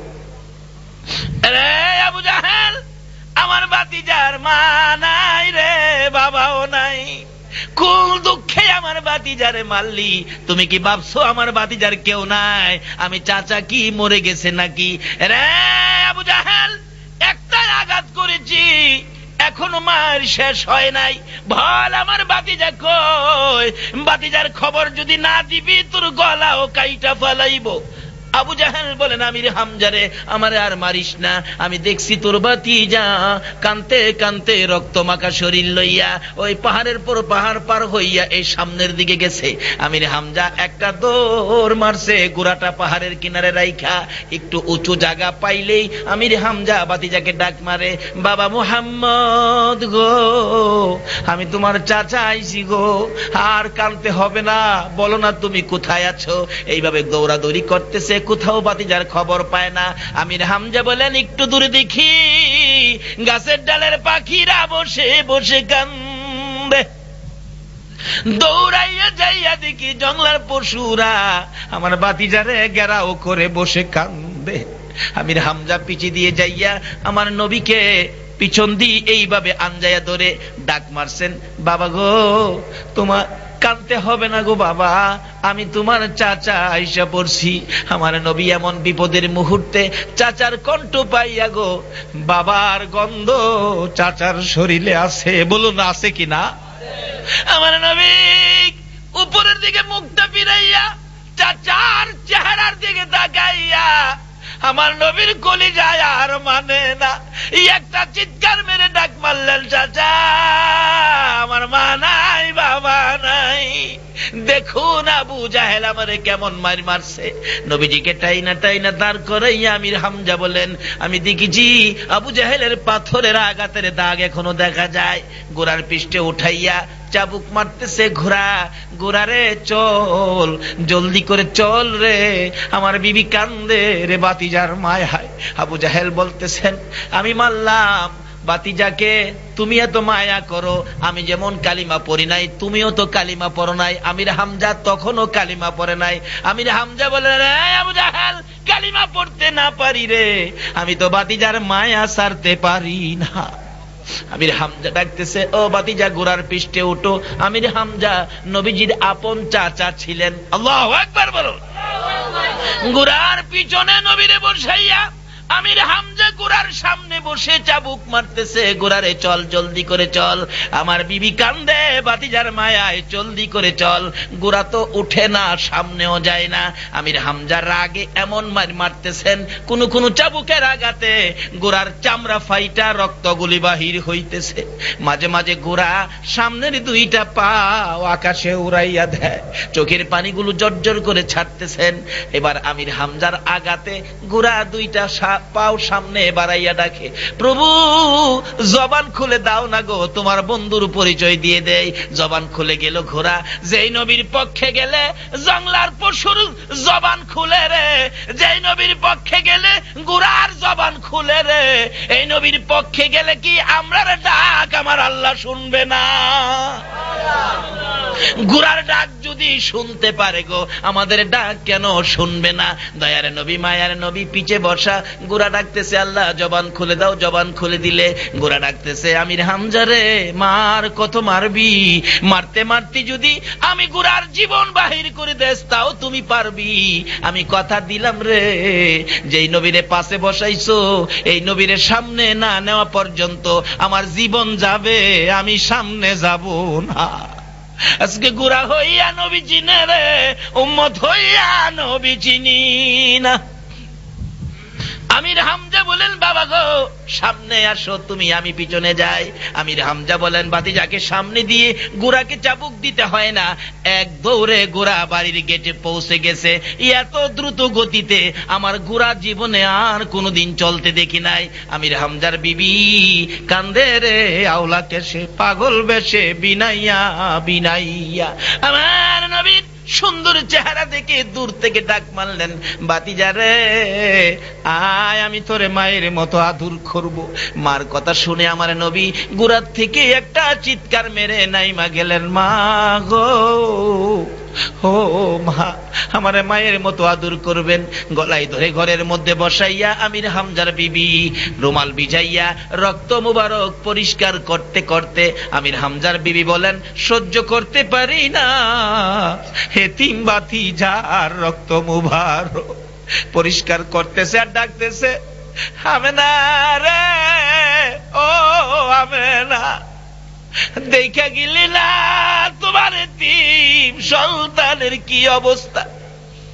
রে আবু জাহেল, আমার বাতিজার মা নাই রে, বাবাও নাই, কোন দুঃখে আমার বাতিজারে মারলি? তুমি কি ভাবছো আমার বাতিজার কেউ নাই? আমি চাচা কি মরে গেছে নাকি? রে আবু জাহেল, একটা আঘাত করেছি, এখনো মার শেষ হয় নাই, বল আমার বাতিজা কই? বাতিজার খবর যদি না দিবি তোর গলাও কাইটা ফেলাইব। আবু জাহেল বলেন, আমির হামজারে আমারে আর মারিস না, আমি দেখছি তোর ভাতিজা কানতে কানতে রক্ত মাখা শরীর লইয়া ওই পাহাড়ের পর পাহাড় পার হইয়া এই সামনের দিকে গেছে। আমির হামজা একটা দৌড় মারছে, গোড়াটা পাহাড়ের কিনারে রাইখা একটু উঁচু জায়গা পাইলেই আমির হামজা ভাতিজাকে ডাক মারে, বাবা মুহাম্মদ গো, আমি তোমার চাচা আইছি গো, আর কানতে হবে না, বলো না তুমি কোথায় আছো। এইভাবে দৌড়াদৌড়ি করতেছে, কোথাও ভাতিজার খবর পায় না। আমির হামজা বলেন, একটু দূরে দেখি গাছের ডালের পাখিরা বসে বসে কান্দে। দৌড়াইয়া যাইয়া দেখি জঙ্গলার পশুরা আমার ভাতিজারে ঘেরাও করে বসে কান্দে। আমির হামজা পিছে দিয়ে যাইয়া আমার নবীকে পিছন দিয়ে এইভাবে আঞ্জাইয়া ধরে ডাক মারছেন, বাবা গো, তোমার কাঁদতে হবে না গো বাবা, আমি তোমার চাচা আইসা পড়ছি। আমার নবী এমন বিপদের মুহূর্তে চাচার কণ্ঠ পাইয়া গো, বাবার গন্ধ চাচার শরীরে আছে, বলুন আছে কিনা। আমার নবী উপরের দিকে মুখটা ফিরাইয়া চাচার চেহারার দিকে তাকাইয়া আমার নবীর কলিজায় আর মানে না, একটা চিৎকার মেরে ডাক মারলেন, চাচা আমার মা নাই, বাবা নাই, দেখুন আবু জাহেল আমারে কেমন মার মারছে। নবীজিকে টাইনা টাইনা দাঁড় করাইয়া আমির হামজা বলেন, আমি দেখেছি আবু জাহেলের পাথরের আঘাতের দাগ এখনো দেখা যায়। গোড়ার পৃষ্ঠে উঠাইয়া চাবুক মারতেছে ঘোড়া, গোড়ারে চল, জলদি করে চল রে, আমার বিবি কান্দে রে, ভাতিজার মায় হায়। আবু জাহেল বলতেছেন, আমি মারলাম ভাতিজাকে, তুমি এত মায়া করো, আমি যেমন কালিমা পড়ি নাই তুমিও তো কালিমা পড়ো নাই। আমির হামজা তখনও কালিমা পড়ে নাই। আমির হামজা বলে, রে আবু জাহেল, কালিমা পড়তে না পারি রে, আমি তো ভাতিজার মায়া ছাড়তে পারি না। আমির হামজা ডাকতেছে, ও ভাতিজা গোড়ার পৃষ্ঠে উঠো। আমির হামজা নবীজির আপন চাচা ছিলেন। আল্লাহু আকবার বলো। গোড়ার পিছনে নবীরে বসাইয়া আমির হামজা গোড়ার সামনে বসে চাবুক মারতেছে, গোড়ারে চল, জলদি করে চল, আমার বিবি কান্দে, ভাতিজার মায়ায়, জলদি করে চল। গোড়া তো উঠে না, সামনেও যায় না। আমির হামজা রাগে এমন মারতেছেন, কোন কোন চাবুকের আঘাতে গোড়ার চামড়া ফাইটা রক্তগুলি বাহির হইতেছে। মাঝে মাঝে গোড়া সামনের দুইটা পা আকাশে উড়াইয়া দেয়, চোখের পানিগুলো জর্জর করে ছাড়তেছেন। এবার আমির হামজার আঘাতে গোড়া দুইটা পাও সামনে বাড়াইয়া ডাকে, প্রভু জবান খুলে দাও না গো, তোমার বন্ধুর পরিচয় দিয়ে দেয়। জবান খুলে গেল ঘোড়া। যেই নবীর পক্ষে গেলে জঙ্গলার পশুর জবান খুলে রে, যেই নবীর পক্ষে গেলে ঘোড়ার জবান খুলে রে, এই নবীর পক্ষে গেলে কি আমরা ডাক আমার আল্লাহ শুনবে না? ঘোড়ার ডাক যদি শুনতে পারে গো, আমাদের ডাক কেন শুনবে না? দয়ার নবী, মায়ার নবী পিছে বসা, গোড়া ডাকতেছে, আল্লাহ জবান খুলে দাও। জবান খুলে দিলে গোড়া ডাকতেছে, আমির হামজা রে, মার কত মারবি, মারতে মারতে যদি আমি গোড়ার জীবন বাহির করে দেস তাও তুমি পারবি। আমি কথা দিলাম রে, যেই নবীরে পাশে বসাইছো এই নবীরে সামনে না নেওয়া পর্যন্ত আমার জীবন যাবে, আমি সামনে যাব না। আজকে গোড়া হইয়া নবী চিনে রে, উম্মত হইয়া নবী চিনি না। আমির হামজা বলেন, বাবা গো সামনে আসো তুমি, আমি পিছনে যাই। আমির হামজা বলেন, ভাতিজাকে সামনে দিয়ে গোড়াকে চাবুক দিতে হয় না, এক দৌড়ে গোড়া বাড়ির গেটে পৌঁছে গেছে। এত দ্রুত গতিতে আমার গোড়া জীবনে আর কোনোদিন চলতে দেখি নাই। আমির হামজার বিবি কান্দে রে, আওলাকে সে পাগল বেশে বিনাইয়া বিনাইয়া। আমার নবীর সুন্দর চেহারা দেখে দূর থেকে ডাক মারলেন, ভাতিজা রে আয়, আমি তোরে মায়ের মতো আদর করব। মার কথা শুনে আমার নবী গোড়ার থেকে একটা চিৎকার মেরে নাইমা গেলেন, মা গো, ও মা, আমার মায়ের মতো আদর করবেন। গলায় ধরে ঘরের মধ্যে বসাইয়া আমির হামজার বিবি রুমাল ভিজাইয়া রক্ত মুবারক পরিষ্কার করতে করতে আমির হামজার বিবি বলেন, সহ্য করতে পারি না, এতিম ভাতিজার রক্ত মুবারক পরিষ্কার করতেছে আর ডাকতেছে, আমেনা রে, ও আমেনা, দেখা গেলি না তোমার এতিম সন্তানের কি অবস্থা?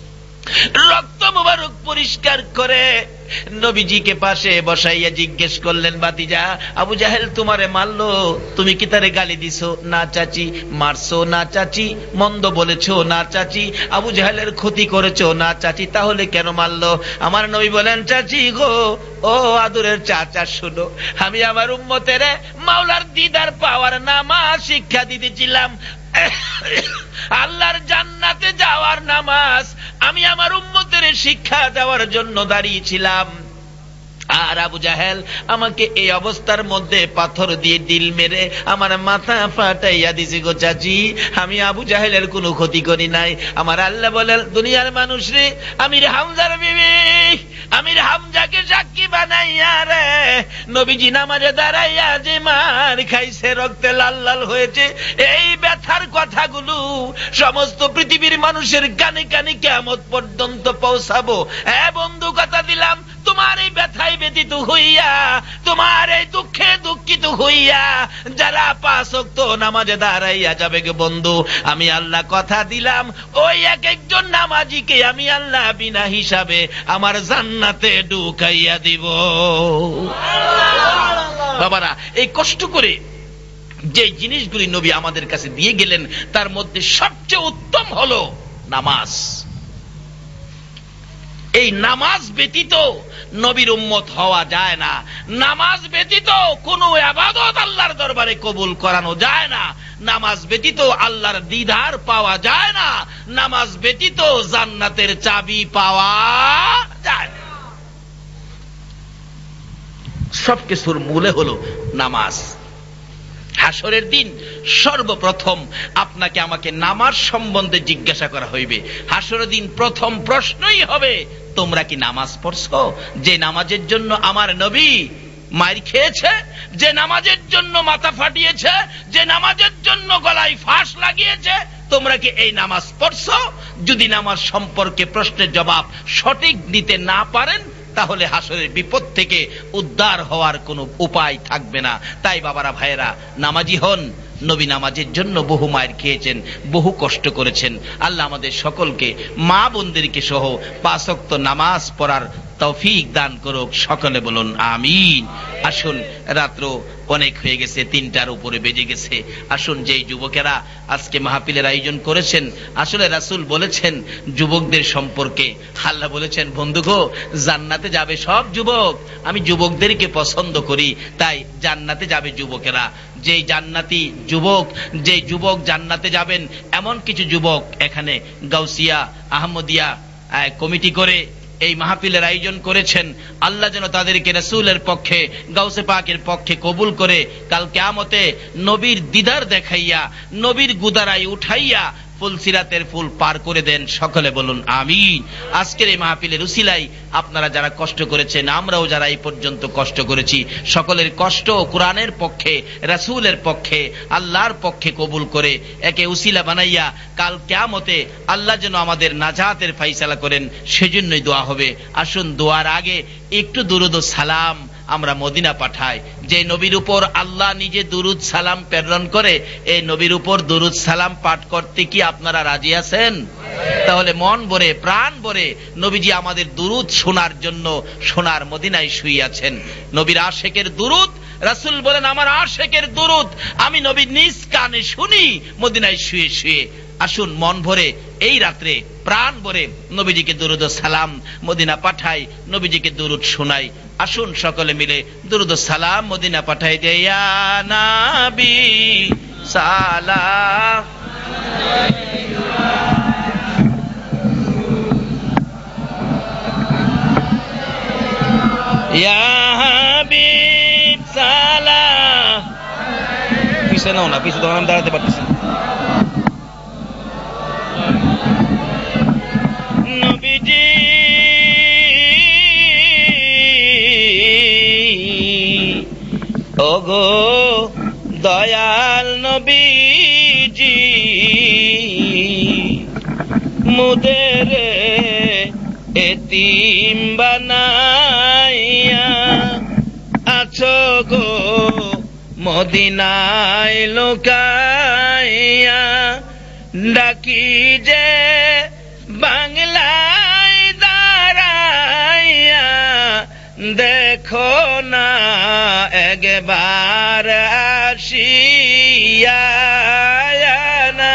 রক্ত মুবারক পরিষ্কার করে নবীজিকে পাশে বসাইয়া জিজ্ঞেস করলেন, ভাতিজা আবু জাহেল তোমারে মারলো, তুমি কি তারে গালি দিছো? না চাচি। মারছো? না চাচি। মন্দ বলেছো? না চাচি। আবু জাহেলের ক্ষতি করেছো? না চাচি। তাহলে কেন মারলো? আমার নবী বলেন, চাচি গো, ও আদরের চাচা, শুনো, আমি আমার উম্মতের মাওলার দিদার পাওয়ার নামাজ শিক্ষা দিতেছিলাম, আল্লাহর জান্নাতে যাওয়ার নামাজ আমি আমার উম্মতের শিক্ষা দেওয়ার জন্য দাঁড়িয়েছিলাম। আর আবু জাহেল আমাকে এই অবস্থার মধ্যে পাথর দিয়ে ডিল মেরে আমার মাথা ফাটাইয়া দিছে গো চাচি, আমি আবু জাহেলের কোনো ক্ষতি করি নাই। আমার আল্লাহ বলেন, দুনিয়ার মানুষ রে, আমির হামজার বিবি, আমির হামজাকে সাক্ষী বানাইয়া রে নবীজি নামাজে দাঁড়াইয়া যে মার খাইছে, রক্তে লাল লাল হয়েছে, এই ব্যথার কথাগুলো সমস্ত পৃথিবীর মানুষের কানে কানে কিয়ামত পর্যন্ত পৌঁছাবো। হ্যাঁ বন্ধু, কথা দিলাম, তোমার এই ব্যথায় ব্যতীত হইয়া, তোমার এই দুঃখে দুঃখিত হইয়া যারা 5 ওয়াক্ত নামাজে দাঁড়াইয়া যাবে গে বন্ধু, আমি আল্লাহ কথা দিলাম, ওই এক একজন নামাজিকে আমি আল্লাহ বিনা হিসাবে আমার জান্নাতে ঢুকাইয়া দিব। বাবারা, এই কষ্ট করে যে জিনিসগুলি নবী আমাদের কাছে দিয়ে গেলেন তার মধ্যে সবচেয়ে উত্তম হলো নামাজ। এই নামাজ ব্যতীত নবীর উম্মত হওয়া যায় না। নামাজ ব্যতীত কোন ইবাদত আল্লাহর দরবারে কবুল করানো যায় না। নামাজ ব্যতীত আল্লাহর দিদার পাওয়া যায় না। নামাজ ব্যতীত জান্নাতের চাবি পাওয়া যায় না। সবকিছুর মূলে হলো নামাজ। হাসরের দিন সর্বপ্রথম আপনাকে আমাকে নামাজ সম্বন্ধে জিজ্ঞাসা করা হইবে। হাসরের দিন প্রথম প্রশ্নই হবে, তোমরা কি নামাজ পড়ছো? যে নামাজের জন্য আমার নবী মাইর খেয়েছে, যে নামাজের জন্য মাথা ফাটিয়েছে, যে নামাজের জন্য গলায় ফাঁস লাগিয়েছে, তোমরা কি এই নামাজ পড়ছো? যদি নামাজ সম্পর্কে প্রশ্নের জবাব সঠিক দিতে না পারেন, তাহলে হাসরের বিপদ থেকে উদ্ধার হওয়ার কোনো উপায় থাকবে না। তাই বাবারা, ভাইয়েরা, নামাজি হন। নবী নামাজের জন্য বহু মায়ের খেয়েছেন, বহু কষ্ট করেছেন। আল্লাহ আমাদের সকলকে, মা বোনদেরকে সহ 5 ওয়াক্ত নামাজ পড়ার তৌফিক দান করুক। সকলে বলুন আমিন। আসুন, রাত্র অনেক হয়ে গেছে, 3টার উপরে বেজে গেছে। আসুন, যেই যুবকেরা আজকে মাহফিলের আয়োজন করেছেন, আসলে রাসূল বলেছেন যুবকদের সম্পর্কে, আল্লাহ বলেছেন, বন্ধু গো, জান্নাতে যাবে সব যুবক, আমি যুবকদেরকে পছন্দ করি, তাই জান্নাতে যাবে যুবকেরা। যেই জান্নাতি যুবক, যে যুবক জান্নাতে যাবেন, এমন কিছু যুবক এখানে গাউসিয়া আহমদিয়া কমিটি করে এই মাহফিলের আয়োজন করেছেন। আল্লাহ যেন তাদেরকে রাসূলের পক্ষে, গাউসে পাকের পক্ষে কবুল করে কাল কিয়ামতে নবীর দিদার দেখাইয়া, নবীর গুদারায় উঠাইয়া ফুলসিরাতের ফুল পার করে দেন। সকলে বলুন আমিন। আজকের এই মাহফিলের উসিলায় আপনারা যারা কষ্ট করেছেন, আমরাও যারা এই পর্যন্ত কষ্ট করেছি, সকলের কষ্ট কোরআনের পক্ষে, রাসূলের পক্ষে, আল্লাহর পক্ষে কবুল করে একে উসিলা বানাইয়া কাল কিয়ামতে আল্লাহ যেন আমাদের নাজাতের ফায়সালা করেন, সেজন্যই দোয়া হবে। আসুন, দোয়ার আগে একটু দুরূদ ও সালাম আমরা মদিনা পাঠাই। যে নবীর উপর আল্লাহ নিজে দুরূদ সালাম প্রেরণ করে, এই নবীর উপর দুরূদ সালাম পাঠ করতে কি আপনারা রাজি আছেন? তাহলে মন ভরে, প্রাণ ভরে নবীজি আমাদের দুরূদ শোনার জন্য সোনার মদিনায় শুয়ে আছেন। নবীর আশেকের দুরূদ, রাসূল বলেন, আমার আশেকের দুরূদ আমি নবীর নিজ কানে শুনি মদিনায় শুয়ে শুয়ে। আসুন, মন ভরে এই রাত্রে প্রাণ ভরে নবীজিকে দুরূদ ও সালাম মদিনা পাঠাই, নবীজিকে দুরূদ শোনাই। আসুন, সকলে মিলে দুরূদ ও সালাম মদিনা পাঠাই দেই। ইয়া নবী সালাম, ইয়া হাবিব সালাম। পিছনে নাও না, পিছনে আমি দাঁড়াতে পারতেছি না। নবীজি ওগো দয়াল নবীজি, মুদের এতিম বানাইয়া আছো গো মদিনায় লুকাইয়া, ডাকি যে বাংলায় দেখো না একবার আসিয়া না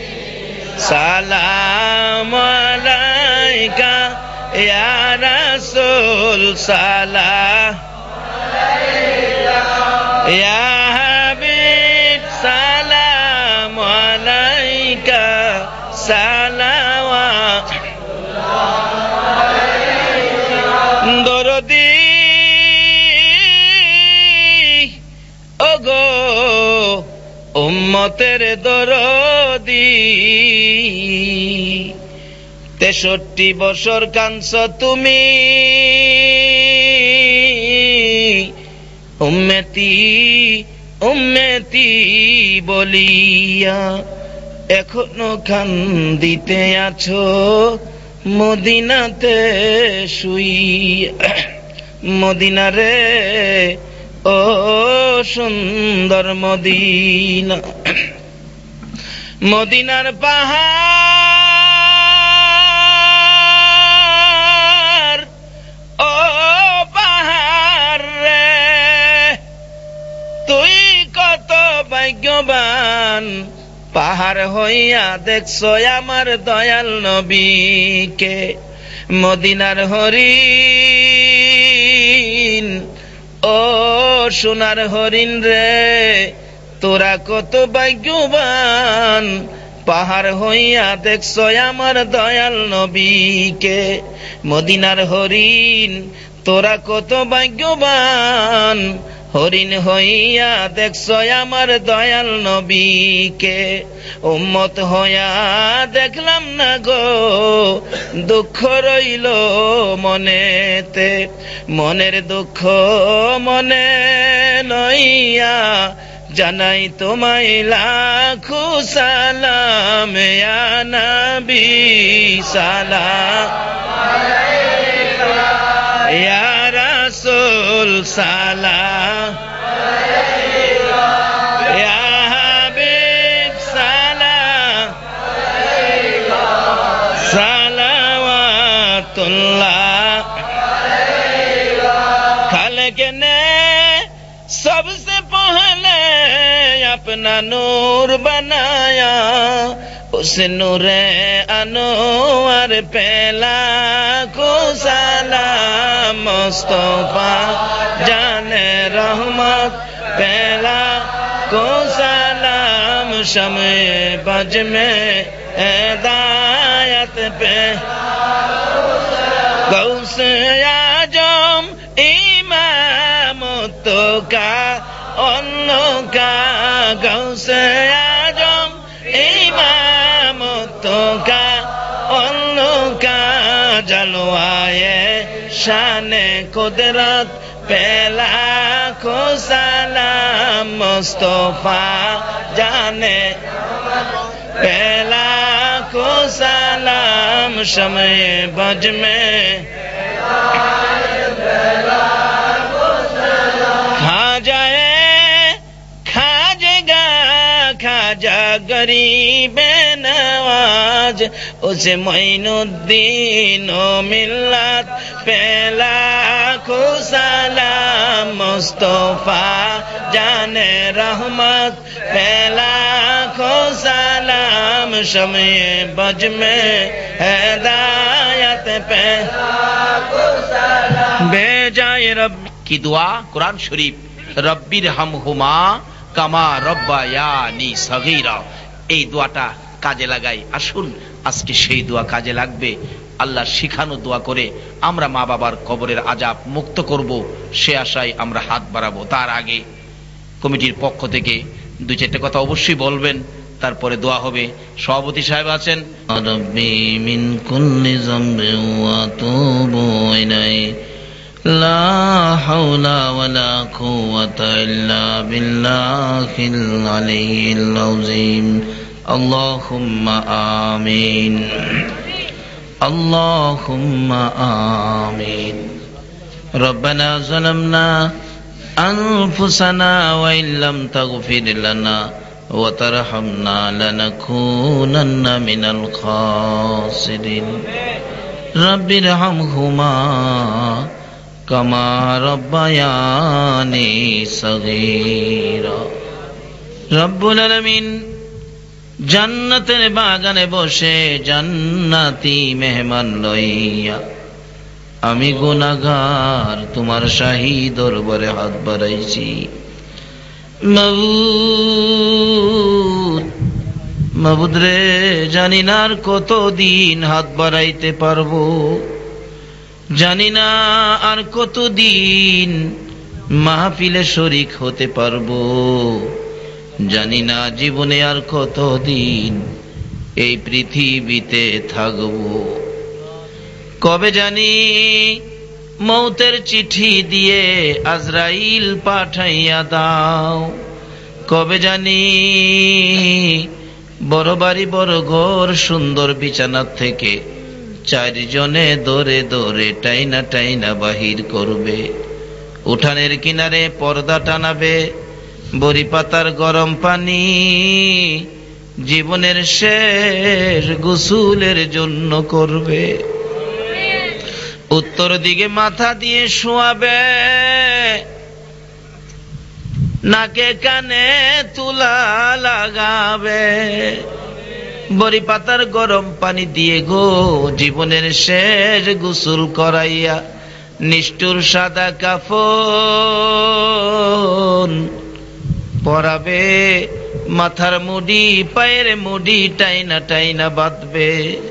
সালাম আলাইকা ইয়া রাসূল সালাম ইয়া হাবিব সালাম আলাইকা সালাওয়াত দরদি ওগো উম্মতের দরদি 63 বছর কাঁদছ তুমি উম্মতি উম্মতি বলিয়া, এখনো কান্দিতে আছো মদিনাতে শুইয়া। মদিনা রে ও সুন্দর মদিনা, মদিনার পাহাড় ও পাহাড় রে, তুই কত ভাগ্যবান পাহাড় হইয়া দেখছো আমার দয়াল নবীকে। মদিনার হরিণ ও সোনার হরিণ রে, তোরা কত ভাগ্যবান পাহাড় হইয়া দেখছো আমার দয়াল নবীকে। মদিনার হরিণ তোরা কত ভাগ্যবান হরিণ হইয়া দেখছো আমার দয়াল নবীকে। উম্মত হইয়া দেখলাম না গো, দুঃখ রইল মনেতে, মনের দুঃখ মনে লইয়া জানাই তোমায় লাখো সালাম ইয়া নবী সালাম ইয়া রাসূল সালাম ইয়া হাবিব সালাম সালাওয়াতুল্লাহ খালেক ने सबसे पहले अपना नूर बनाया, उस नूरे अनवर पे लाखों सलाम। मुस्तफा जाने रहमत पे लाखों सलाम। शमे बज में हिदायत पे गौस आजम इमाम तो का अन्नो का, गौस आजम इमाम तो का अन्नो का, जलवाए शाने कुदरत पे लाखों सलाम। मुस्तफा जाने पे लाखों सलाम। शमे बज में खा जाए खाजेगा खाजा गरीब नवाज, उसे मोइनुद्दीन ओ मिल्लत पे लाखों सलाम। मुस्तफा जाने रहमत पे लाखों सलाम। शमे बज में हिदायत पे बेजाए रब की दुआ। कुरान शरीफ रब्बिर हमहुमा কামা রব্বায়ানি সগীরা, এই দোয়াটা কাজে লাগাই। আসুন আজকে সেই দোয়া কাজে লাগবে। আল্লাহর শিখানো দোয়া করে আমরা মা বাবার কবরের আযাব মুক্ত করব, সে আশায় আমরা হাত বাড়াবো। তার আগে কমিটির পক্ষ থেকে 2-4টা কথা অবশ্যই বলবেন, তারপরে দোয়া হবে। সভাপতি সাহেব আছেন। রব্বি মিন কুল্লি যামবিন ওয়া তুবু ইলাইহি لا حول ولا قوة إلا بالله العلي العظيم اللهم آمين اللهم آمين ربنا ظلمنا أنفسنا وإن لم تغفر لنا وترحمنا لنكونن من الخاسرين رب ارحمهما কামা রাব্বায়ানি সগীরা। রব্বুল আলামিন জান্নাতের বাগানে বসে জান্নাতি মেহমান লইয়া আমি গুনাহগার তোমার শাহী দরবারে হাত বাড়াইছি। মাবুদ রে, জানি না আর কতদিন হাত বাড়াইতে পারবো, জানি না আর কতদিন মাহফিলে শরীক হতে পারবো, জানি না জীবনে আর কতদিন এই পৃথিবীতে থাকবো। কবে জানি মৌতের চিঠি দিয়ে আজরাইল পাঠাইয়া দাও, কবে জানি বড় বাড়ি বড় ঘর সুন্দর বিছানা থেকে চারজনে দৌড়ে দৌড়ে টাইনা টাইনা বাহির করবে, উঠানের কিনারে পর্দা টানাবে, বড়ি পাতার গরম পানি জীবনের শেষ গোসলের জন্য করবে, উত্তর দিকে মাথা দিয়ে শোয়াবে, নাকে কানে তুলা লাগাবে, বড়ি পাতার গরম পানি দিয়ে গো জীবনের শেষ গোসল করাইয়া নিষ্ঠুর সাদা কাফন পরাবে, মাথার মুড়ি পায়ের মুড়ি টাইনা টাইনা বাঁধবে।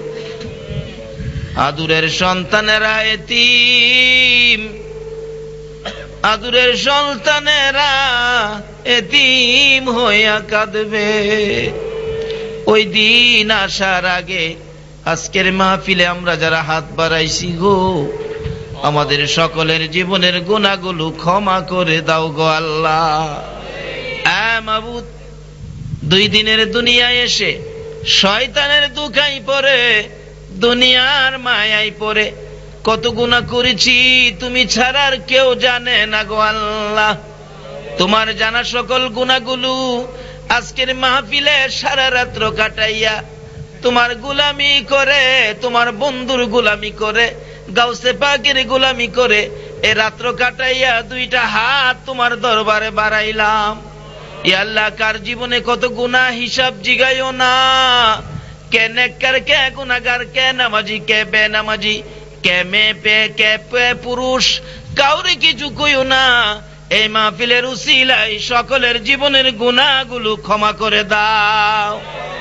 আদুরের সন্তানেরা এতিম, আদুরের সন্তানেরা এতিম হইয়া কাঁদবে। ওই দিন আসার আগে আজকের মাহফিলে আমরা যারা হাত বাড়াইছি গো, আমাদের সকলের জীবনের গুনাহগুলো ক্ষমা করে দাও গো আল্লাহ। মাবুদ, 2 দিনের দুনিয়ায় এসে শয়তানের দুখাই পড়ে, দুনিয়ার মায়ায় পড়ে কত গুনাহ করেছি তুমি ছাড়া আর কেউ জানে না গো আল্লাহ। তোমার জানা সকল গুনাহগুলো আজকের মাহফিলে সারা রাত্র কাটাইয়া তোমার গোলামি করে, তোমার বন্ধুর গোলামি করে, গাউসে পাকের গোলামি করে এ রাত্র কাটাইয়া 2টা হাত তোমার দরবারে বাড়াইলাম। ইয়া আল্লাহ, কার জীবনে কত গুনাহ হিসাব জিগাইও না, কে নেককার, কে গুনাহগার, কে নামাজি, কে বেনামাজি, কে মেয়ে পে, কে পে পুরুষ, কাউরে কিছু কইও না। এই মাহফিলের উসিলায় সকলের জীবনের গুনাহগুলো ক্ষমা করে দাও।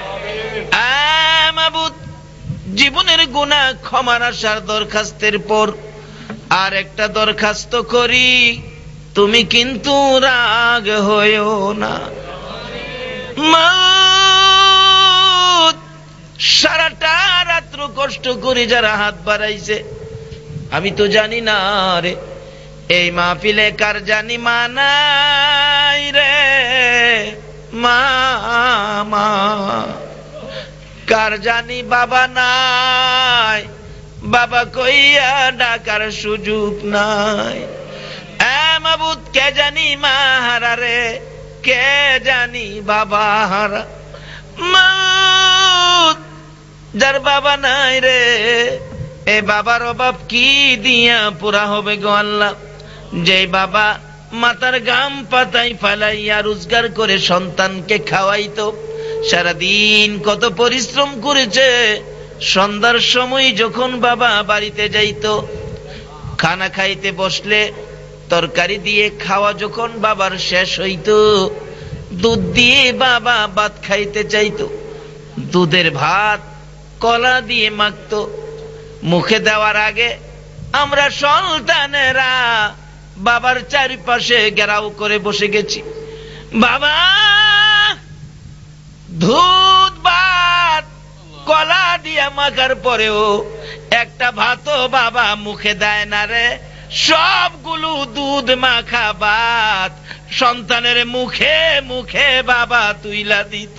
মাবুদ, জীবনের গুনাহ ক্ষমার আসার দরখাস্তের পর আর একটা দরখাস্ত করি, তুমি কিন্তু রাগ হইও না। সারাটা রাত্র কষ্ট করে যারা হাত বাড়াইছে, আমি তো জানি না রে এই মাহফিলে কার জানি মা নাই রে, মা কার জানি বাবা নাই, বাবা কইয়া ডাকার সুযোগ নাই। মাবুদ, কে জানি মা হারা রে, কে জানি বাবা হারা। যার বাবা নাই রে, এ বাবার অভাব কি দিয়া পুরা হবে গো আল্লাহ। যে বাবা মাথার গাম পাতায় ফালাইয়া রোজগার করে সন্তানকে খাওয়াইতো, সারাদিন কত পরিশ্রম করেছে, সন্ধ্যার সময় যখন বাবা বাড়িতে যাইতো, খানা খাইতে বসলে তরকারি দিয়ে খাওয়া যখন বাবার শেষ হইতো, দুধ দিয়ে বাবা ভাত খাইতে চাইতো, দুধের ভাত কলা দিয়ে মাখতো। মুখে দেওয়ার আগে আমরা সন্তানেরা বাবার চারিপাশে ঘেরাও করে বসে গেছি। বাবা দুধ ভাত কলা দিয়ে মাখার পরেও একটা ভাতও বাবা মুখে দেয় না রে। সবগুলো দুধ মাখা ভাত সন্তানের মুখে মুখে বাবা তুইলা দিত।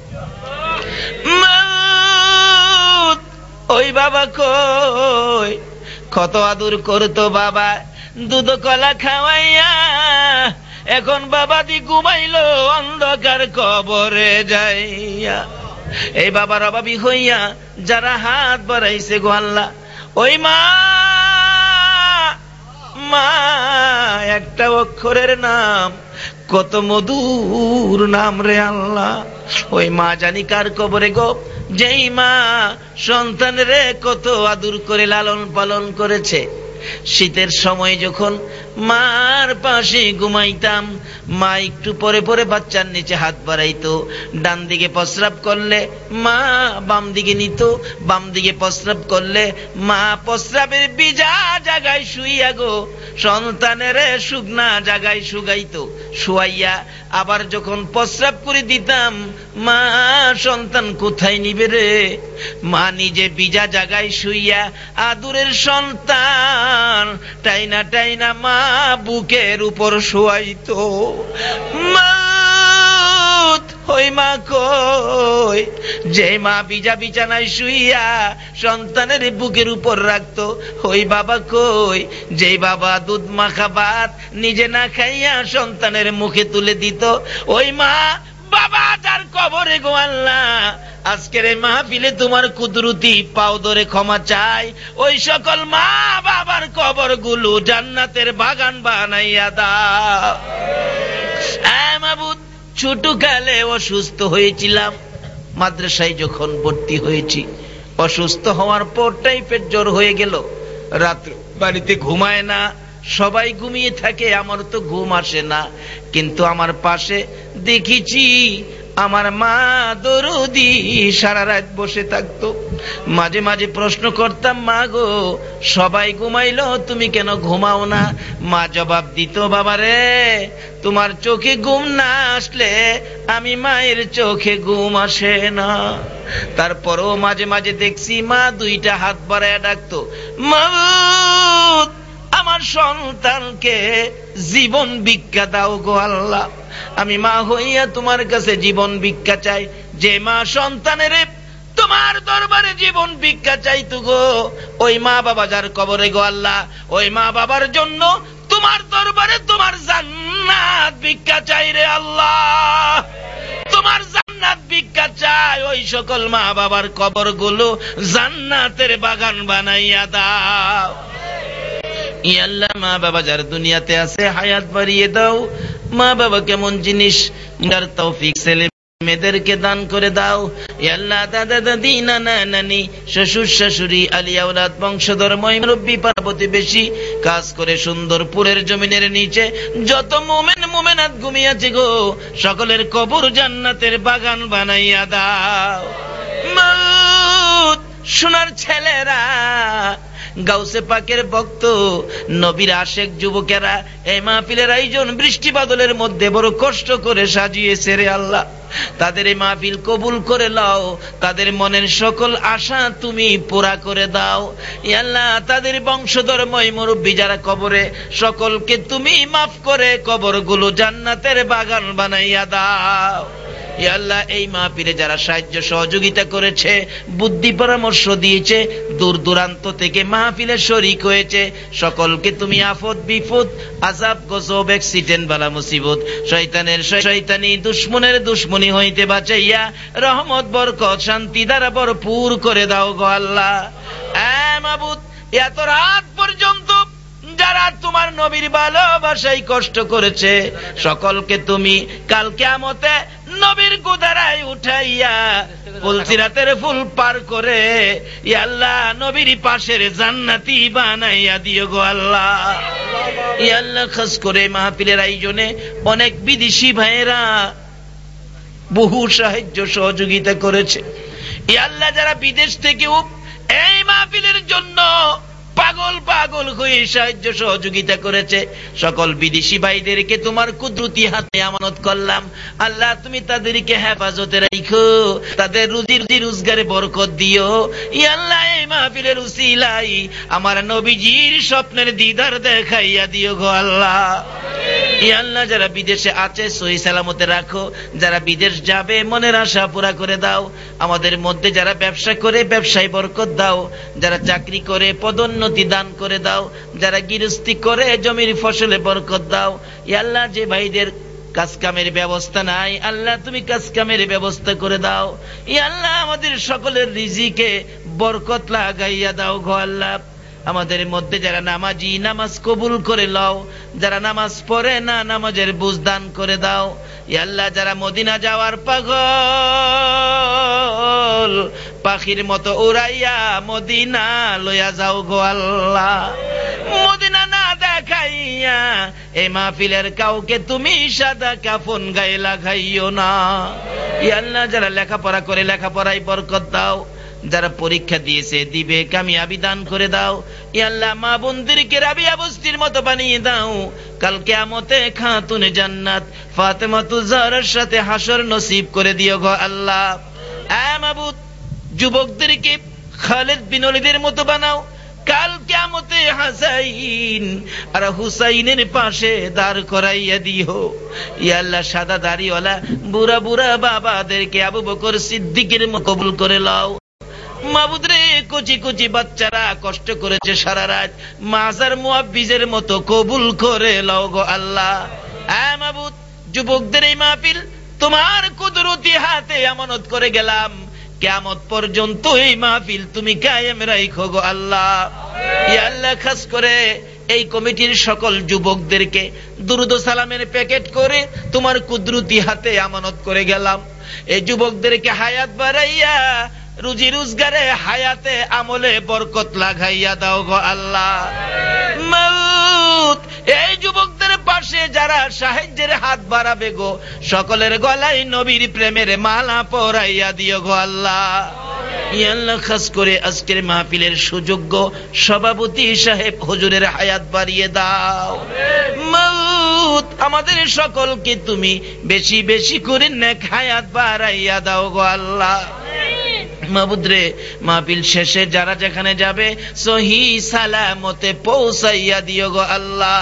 ওই বাবা কই, কত আদর করতো বাবা, দুধ কলা খাওয়াইয়া। এখন বাবা দি ঘুমাইলো অন্ধকার কবরে যাইয়া। এই বাবার অভাবী হইয়া যারা হাত বাড়াইছে গো আল্লাহ, ওই মা একটা অক্ষরের নাম, কত মধুর নাম রে আল্লাহ। ওই মা জানি কার কবরে গো, যেই মা সন্তানের কত আদর করে লালন পালন করেছে। শীতের সময় যখন মার পাশে ঘুমাইতাম, মা একটু পরে পরে বাচ্চার নিচে হাত বাড়াইতো। ডান দিকে প্রস্রাব করলে মা বাম দিকে নিত, বাম দিকে প্রস্রাব করলে মা প্রস্রাবের ভিজা জায়গায় শুইয়া গো সন্তানের শুকনা জায়গায় শুগাইতো। শুয়াইয়া আবার যখন প্রস্রাব করে দিতাম, মা সন্তান কোথায় নিবে রে? মা নিজে ভিজা জায়গায় শুইয়া আদুরের সন্তান টাইনা টাইনা মা বুকের উপর শোয়াইতো। মা ওই মা কই, যে মা ভিজা বিছানায় শুইয়া সন্তানের বুকের উপর রাখতো, ওই বাবা কই, যে বাবা দুধ মাখা ভাত নিজে না খাইয়া সন্তানের মুখে তুলে দিত, ওই মা বাবা যার কবরে গো আল্লাহ, আজকের এই মাহফিলে তোমার কুদরতি পাও ধরে ক্ষমা চাই। ওই সকল মা বাবার কবর গুলো জান্নাতের বাগান বানাইয়া দাও। মাবুদ, ছোট কালে অসুস্থ হয়েছিলাম, মাদ্রাসায় যখন ভর্তি হয়েছি, অসুস্থ হওয়ার পর টাইফয়েড জ্বর হয়ে গেল। রাত্র বাড়িতে ঘুমায় না, সবাই ঘুমিয়ে থাকে, আমার তো ঘুম আসে না। কিন্তু আমার পাশে দেখেছি আমার মা দরদি সারা রাত বসে থাকতো। মাঝে মাঝে প্রশ্ন করতাম, মা গো সবাই ঘুমাইলো, তুমি কেন ঘুমাও না? মা জবাব দিত, বাবারে তোমার চোখে ঘুম না আসলে আমি মায়ের চোখে ঘুম আসে না। তারপরও মাঝে মাঝে দেখছি মা দুইটা হাত বাড়ায় ডাকতো, মাবুদ আমার সন্তানকে জীবন ভিক্ষা দাও গো আল্লাহ। আমি মা হইয়া তোমার কাছে জীবন ভিক্ষা চাই। যে মা সন্তানের তোমার দরবারে জীবন ভিক্ষা চাইতো গো, ওই মা বাবা যার কবরে গো আল্লাহ, ওই মা বাবার জন্য তোমার দরবারে তোমার জান্নাত ভিক্ষা চাই রে আল্লাহ, তোমার জান্নাত ভিক্ষা চাই। ওই সকল মা বাবার কবর গুলো জান্নাতের বাগান বানাইয়া দাও। আল্লাহ মা বাবা যার দুনিয়াতে আছে হায়াত বাড়িয়ে দাও। মা বাবা কেমন জিনিস, তার তৌফিক ছেলে মেয়েদেরকে দান করে দাও। আল্লাহ দাদা দাদি নানা নানি শ্বশুর শাশুড়ি আলী আওলাদ বংশধর মুরব্বী পাড়া প্রতিবেশী কাজ করে সুন্দরপুরের জমিনের নিচে যত মুমিন মুমিনাত ঘুমিয়েছে গো, সকলের কবর জান্নাতের বাগান বানাইয়া দাও। সোনার ছেলেরা, গাউসে পাকের ভক্ত, নবীর আশেক যুবকেরা এই মাহফিলের আয়োজন বৃষ্টি বাদলের মধ্যে বড় কষ্ট করে সাজিয়েছে রে আল্লাহ। তাদের এই মাহফিল কবুল করে নাও, তাদের মনের সকল আশা তুমি পুরা করে দাও। আল্লাহ তাদের বংশধর মুরব্বী যারা কবরে, সকলকে তুমি মাফ করে কবরগুলো জান্নাতের বাগান বানাইয়া দাও। আল্লাহ এই মাহফিলে যারা সাহায্য সহযোগিতা করেছে, বুদ্ধি পরামর্শ দিয়েছে, দূর দূরান্ত থেকে মাহফিলে শরীক হয়েছে, সকলকে তুমি আফত বিপদ আযাব গজব অ্যাক্সিডেন্ট বালা মুসিবত শয়তানের শয়তানি দুশমনের দুশমনি হইতে বাঁচাইয়া রহমত বরকত শান্তি দ্বারা ভরপুর করে দাও গো আল্লাহ। মাবুদ, এত রাত পর্যন্ত যারা তোমার নবীর ভালোবাসায় কষ্ট করেছে, সকলকে তুমি কাল কিয়ামতে নবীর গোদারায় উঠাইয়া ফুলসিরাতের ফুল পার করে আল্লাহ নবীর পাশের জান্নাতি বানাইয়া দিও গো আল্লাহ। আল্লাহ খাস করে মাহফিলের আয়োজনে অনেক বিদেশি ভাইয়েরা বহু সাহায্য সহযোগিতা করেছে। আল্লাহ যারা বিদেশ থেকেও এই মাহফিলের জন্য পাগল পাগল হয়ে সাহায্য সহযোগিতা করেছে, সকল বিদেশি ভাইদেরকে তোমার কুদরতি হাতে আমানত করলাম। আল্লাহ তুমি তাদেরকে হেফাজতে রাখো, তাদের রুজি রোজগারে বরকত দিও। আল্লাহ এই মাহফিলের উসিলাই আমার নবীজির স্বপ্নের দিদার দেখাইয়া দিও গো আল্লাহ। আল্লাহ যারা বিদেশে আছে সহি সালামতে রাখো, যারা বিদেশ যাবে মনের আশা পুরা করে দাও। আমাদের মধ্যে যারা ব্যবসা করে ব্যবসায় বরকত দাও, যারা চাকরি করে পদোন্নতি দান করে দাও, যারা গৃহস্থী করে জমির ফসলে বরকত দাও। আল্লাহ যে ভাইদের কাজ কামের ব্যবস্থা নাই, আল্লাহ তুমি কাজ কামের ব্যবস্থা করে দাও। আল্লাহ আমাদের সকলের রিজিকে বরকত লাগাইয়া দাও গো আল্লাহ। আমাদের মধ্যে যারা নামাজি নামাজ কবুল করে লও, যারা নামাজ পড়ে না নামাজের বুঝ দান করে দাও। ইয়া আল্লাহ, যারা মদিনা যাওয়ার পাগল পাখির মতো উড়াইয়া মদিনা লইয়া যাও গো আল্লাহ। মদিনা না দেখাইয়া এই মাহফিলের কাউকে তুমি সাদা কাফন গায়ে লাগাইও না। ইয়া আল্লাহ, যারা লেখাপড়া করে লেখাপড়ায় বরকত দাও, যারা পরীক্ষা দিয়েছে দিবে কামিয়াবি দান করে দাও। ইয়া আল্লাহ, মা বোনদেরকে রাবিয়া বস্তির মতো বানিয়ে দাও। কাল কিয়ামতে খাতুনে জান্নাত ফাতেমাতুজ জাহরার সাথে হাসর নসিব করে দিও গো আল্লাহ। এ মাবুদ, যুবকদেরকে খালিদ বিন ওলীদের মতো বানাও। কাল কিয়ামতে হাসাইন আর হুসাইনের পাশে দাঁড় করাইয়া দিও। ইয়া আল্লাহ, সাদা দাড়িওয়ালা বুড়া বুড়া বাবাদেরকে আবু বকর সিদ্দিকের মতো কবুল করে লও। মাবুদ রে, কচি কচি বাচ্চারা কষ্ট করেছে সারা রাত, মাজার মুআব্বিজের মতো কবুল করে লও গো আল্লাহ। এ মাবুদ, যুবকদের এই মাহফিল তোমার কুদরতি হাতে আমানত করে গেলাম। কিয়ামত পর্যন্ত এই মাহফিল তুমি কায়েম রাখো গো আল্লাহ। ইয়া আল্লাহ, খাস করে এই কমিটির সকল যুবকদেরকে দুরুদ ও সালামের প্যাকেট করে তোমার কুদরতি হাতে আমানত করে গেলাম। এই যুবকদেরকে হায়াত বাড়াইয়া রুজি রোজগারে হায়াতে আমলে বরকত লাগাইয়া দাও গো আল্লাহ। মাউত, এই যুবকদের পাশে যারা সাহায্যের হাত বাড়াবে গো, সকলের গলায় নবীর প্রেমের মালা পরাইয়া দিও গো আল্লাহ। ইয়া আল্লাহ, খাস করে আজকের মাহফিলের সুযোগ্য সভাপতি সাহেব হুজুরের হায়াত বাড়িয়ে দাও। মাউত, আমাদের সকলকে তুমি বেশি বেশি করে নেক হায়াত বাড়াইয়া দাও গো আল্লাহ। মাবুদ রে, মাহফিল শেষে যারা যেখানে যাবে সহি সালামতে পৌঁছাইয়া দিও গো আল্লাহ।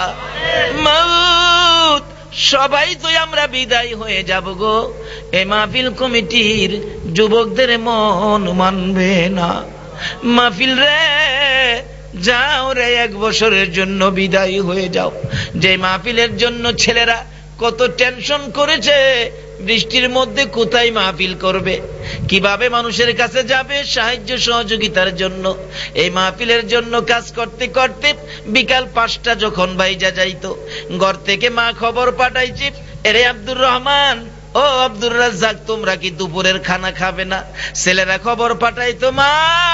মাউত, সবাই তো আমরা বিদায় হয়ে যাব গো, এই মাহফিল কমিটির যুবকদের মন মানবে না। মাহফিল রে, যাও রে, 1 বছরের জন্য বিদায় হয়ে যাও। যে মাহফিলের জন্য ছেলেরা কত টেনশন করেছে, বৃষ্টির মধ্যে কোথায় মাহফিল করবে, কিভাবে মানুষের কাছে যাবে সাহায্য সহযোগিতার জন্য। এই মাহফিলের জন্য কাজ করতে করতে বিকাল 5টা যখন বাইজা যাইতো, ঘর থেকে মা খবর পাঠাইছে, এরে আব্দুর রহমান, ও আব্দুর রাজ্জাক, তোমরা কি দুপুরের খানা খাবে না? ছেলেরা খবর পাঠাইতো, মা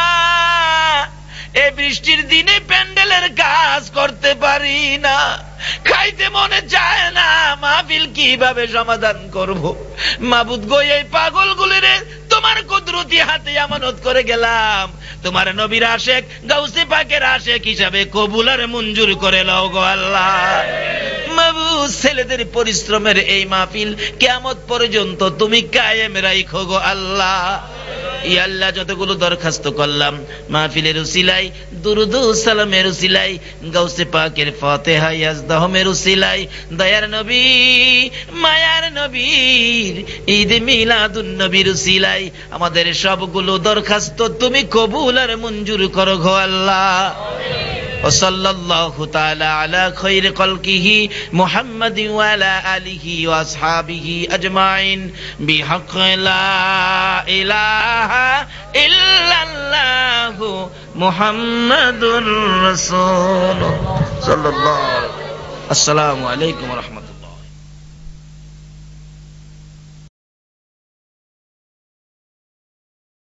এই বৃষ্টির দিনে প্যান্ডেলের কাজ করতে পারি না, খাইতে মনে চায় না, মাহফিল কিভাবে সমাধান করব? মাবুদ গো, এই পাগলগুলিরে তোমার কুদরতি হাতে আমানত করে গেলাম। তোমার নবীর আশেক, গাউসে পাকের আশেক হিসাবে কবুল আর মঞ্জুর করে লও গো আল্লাহ। মাবুদ, ছেলেদের পরিশ্রমের এই মাহফিল কিয়ামত পর্যন্ত তুমি কায়েম রাখো গো আল্লাহ। ইয়া আল্লাহ, যতগুলো দরখাস্ত করলাম মাহফিলের উসিলাই, দুরুদ ও সালামের উসিলাই, গাউসে পাকের ফাতিহা ইয়াজদাহমের উসিলাই, দয়ার নবী মায়ার নবীর ঈদ মিলাদুন নবীর উসিলাই আমাদের সবগুলো দরখাস্ত তুমি কবুল আর মঞ্জুর করো গো আল্লাহ। ওয়াসাল্লাল্লাহু তাআলা আলা খায়রি খালকিহি মুহাম্মাদিন ওয়া আলা আলিহি ওয়া আসহাবিহি আজমাইন বিহাক্কি লা ইলাহা ইল্লাল্লাহু মুহাম্মাদুর রাসূলুল্লাহ সাল্লাল্লাহু আলাইহি ওয়া সাল্লাম। আসসালামু আলাইকুম ওয়া রাহমাতুল্লাহ।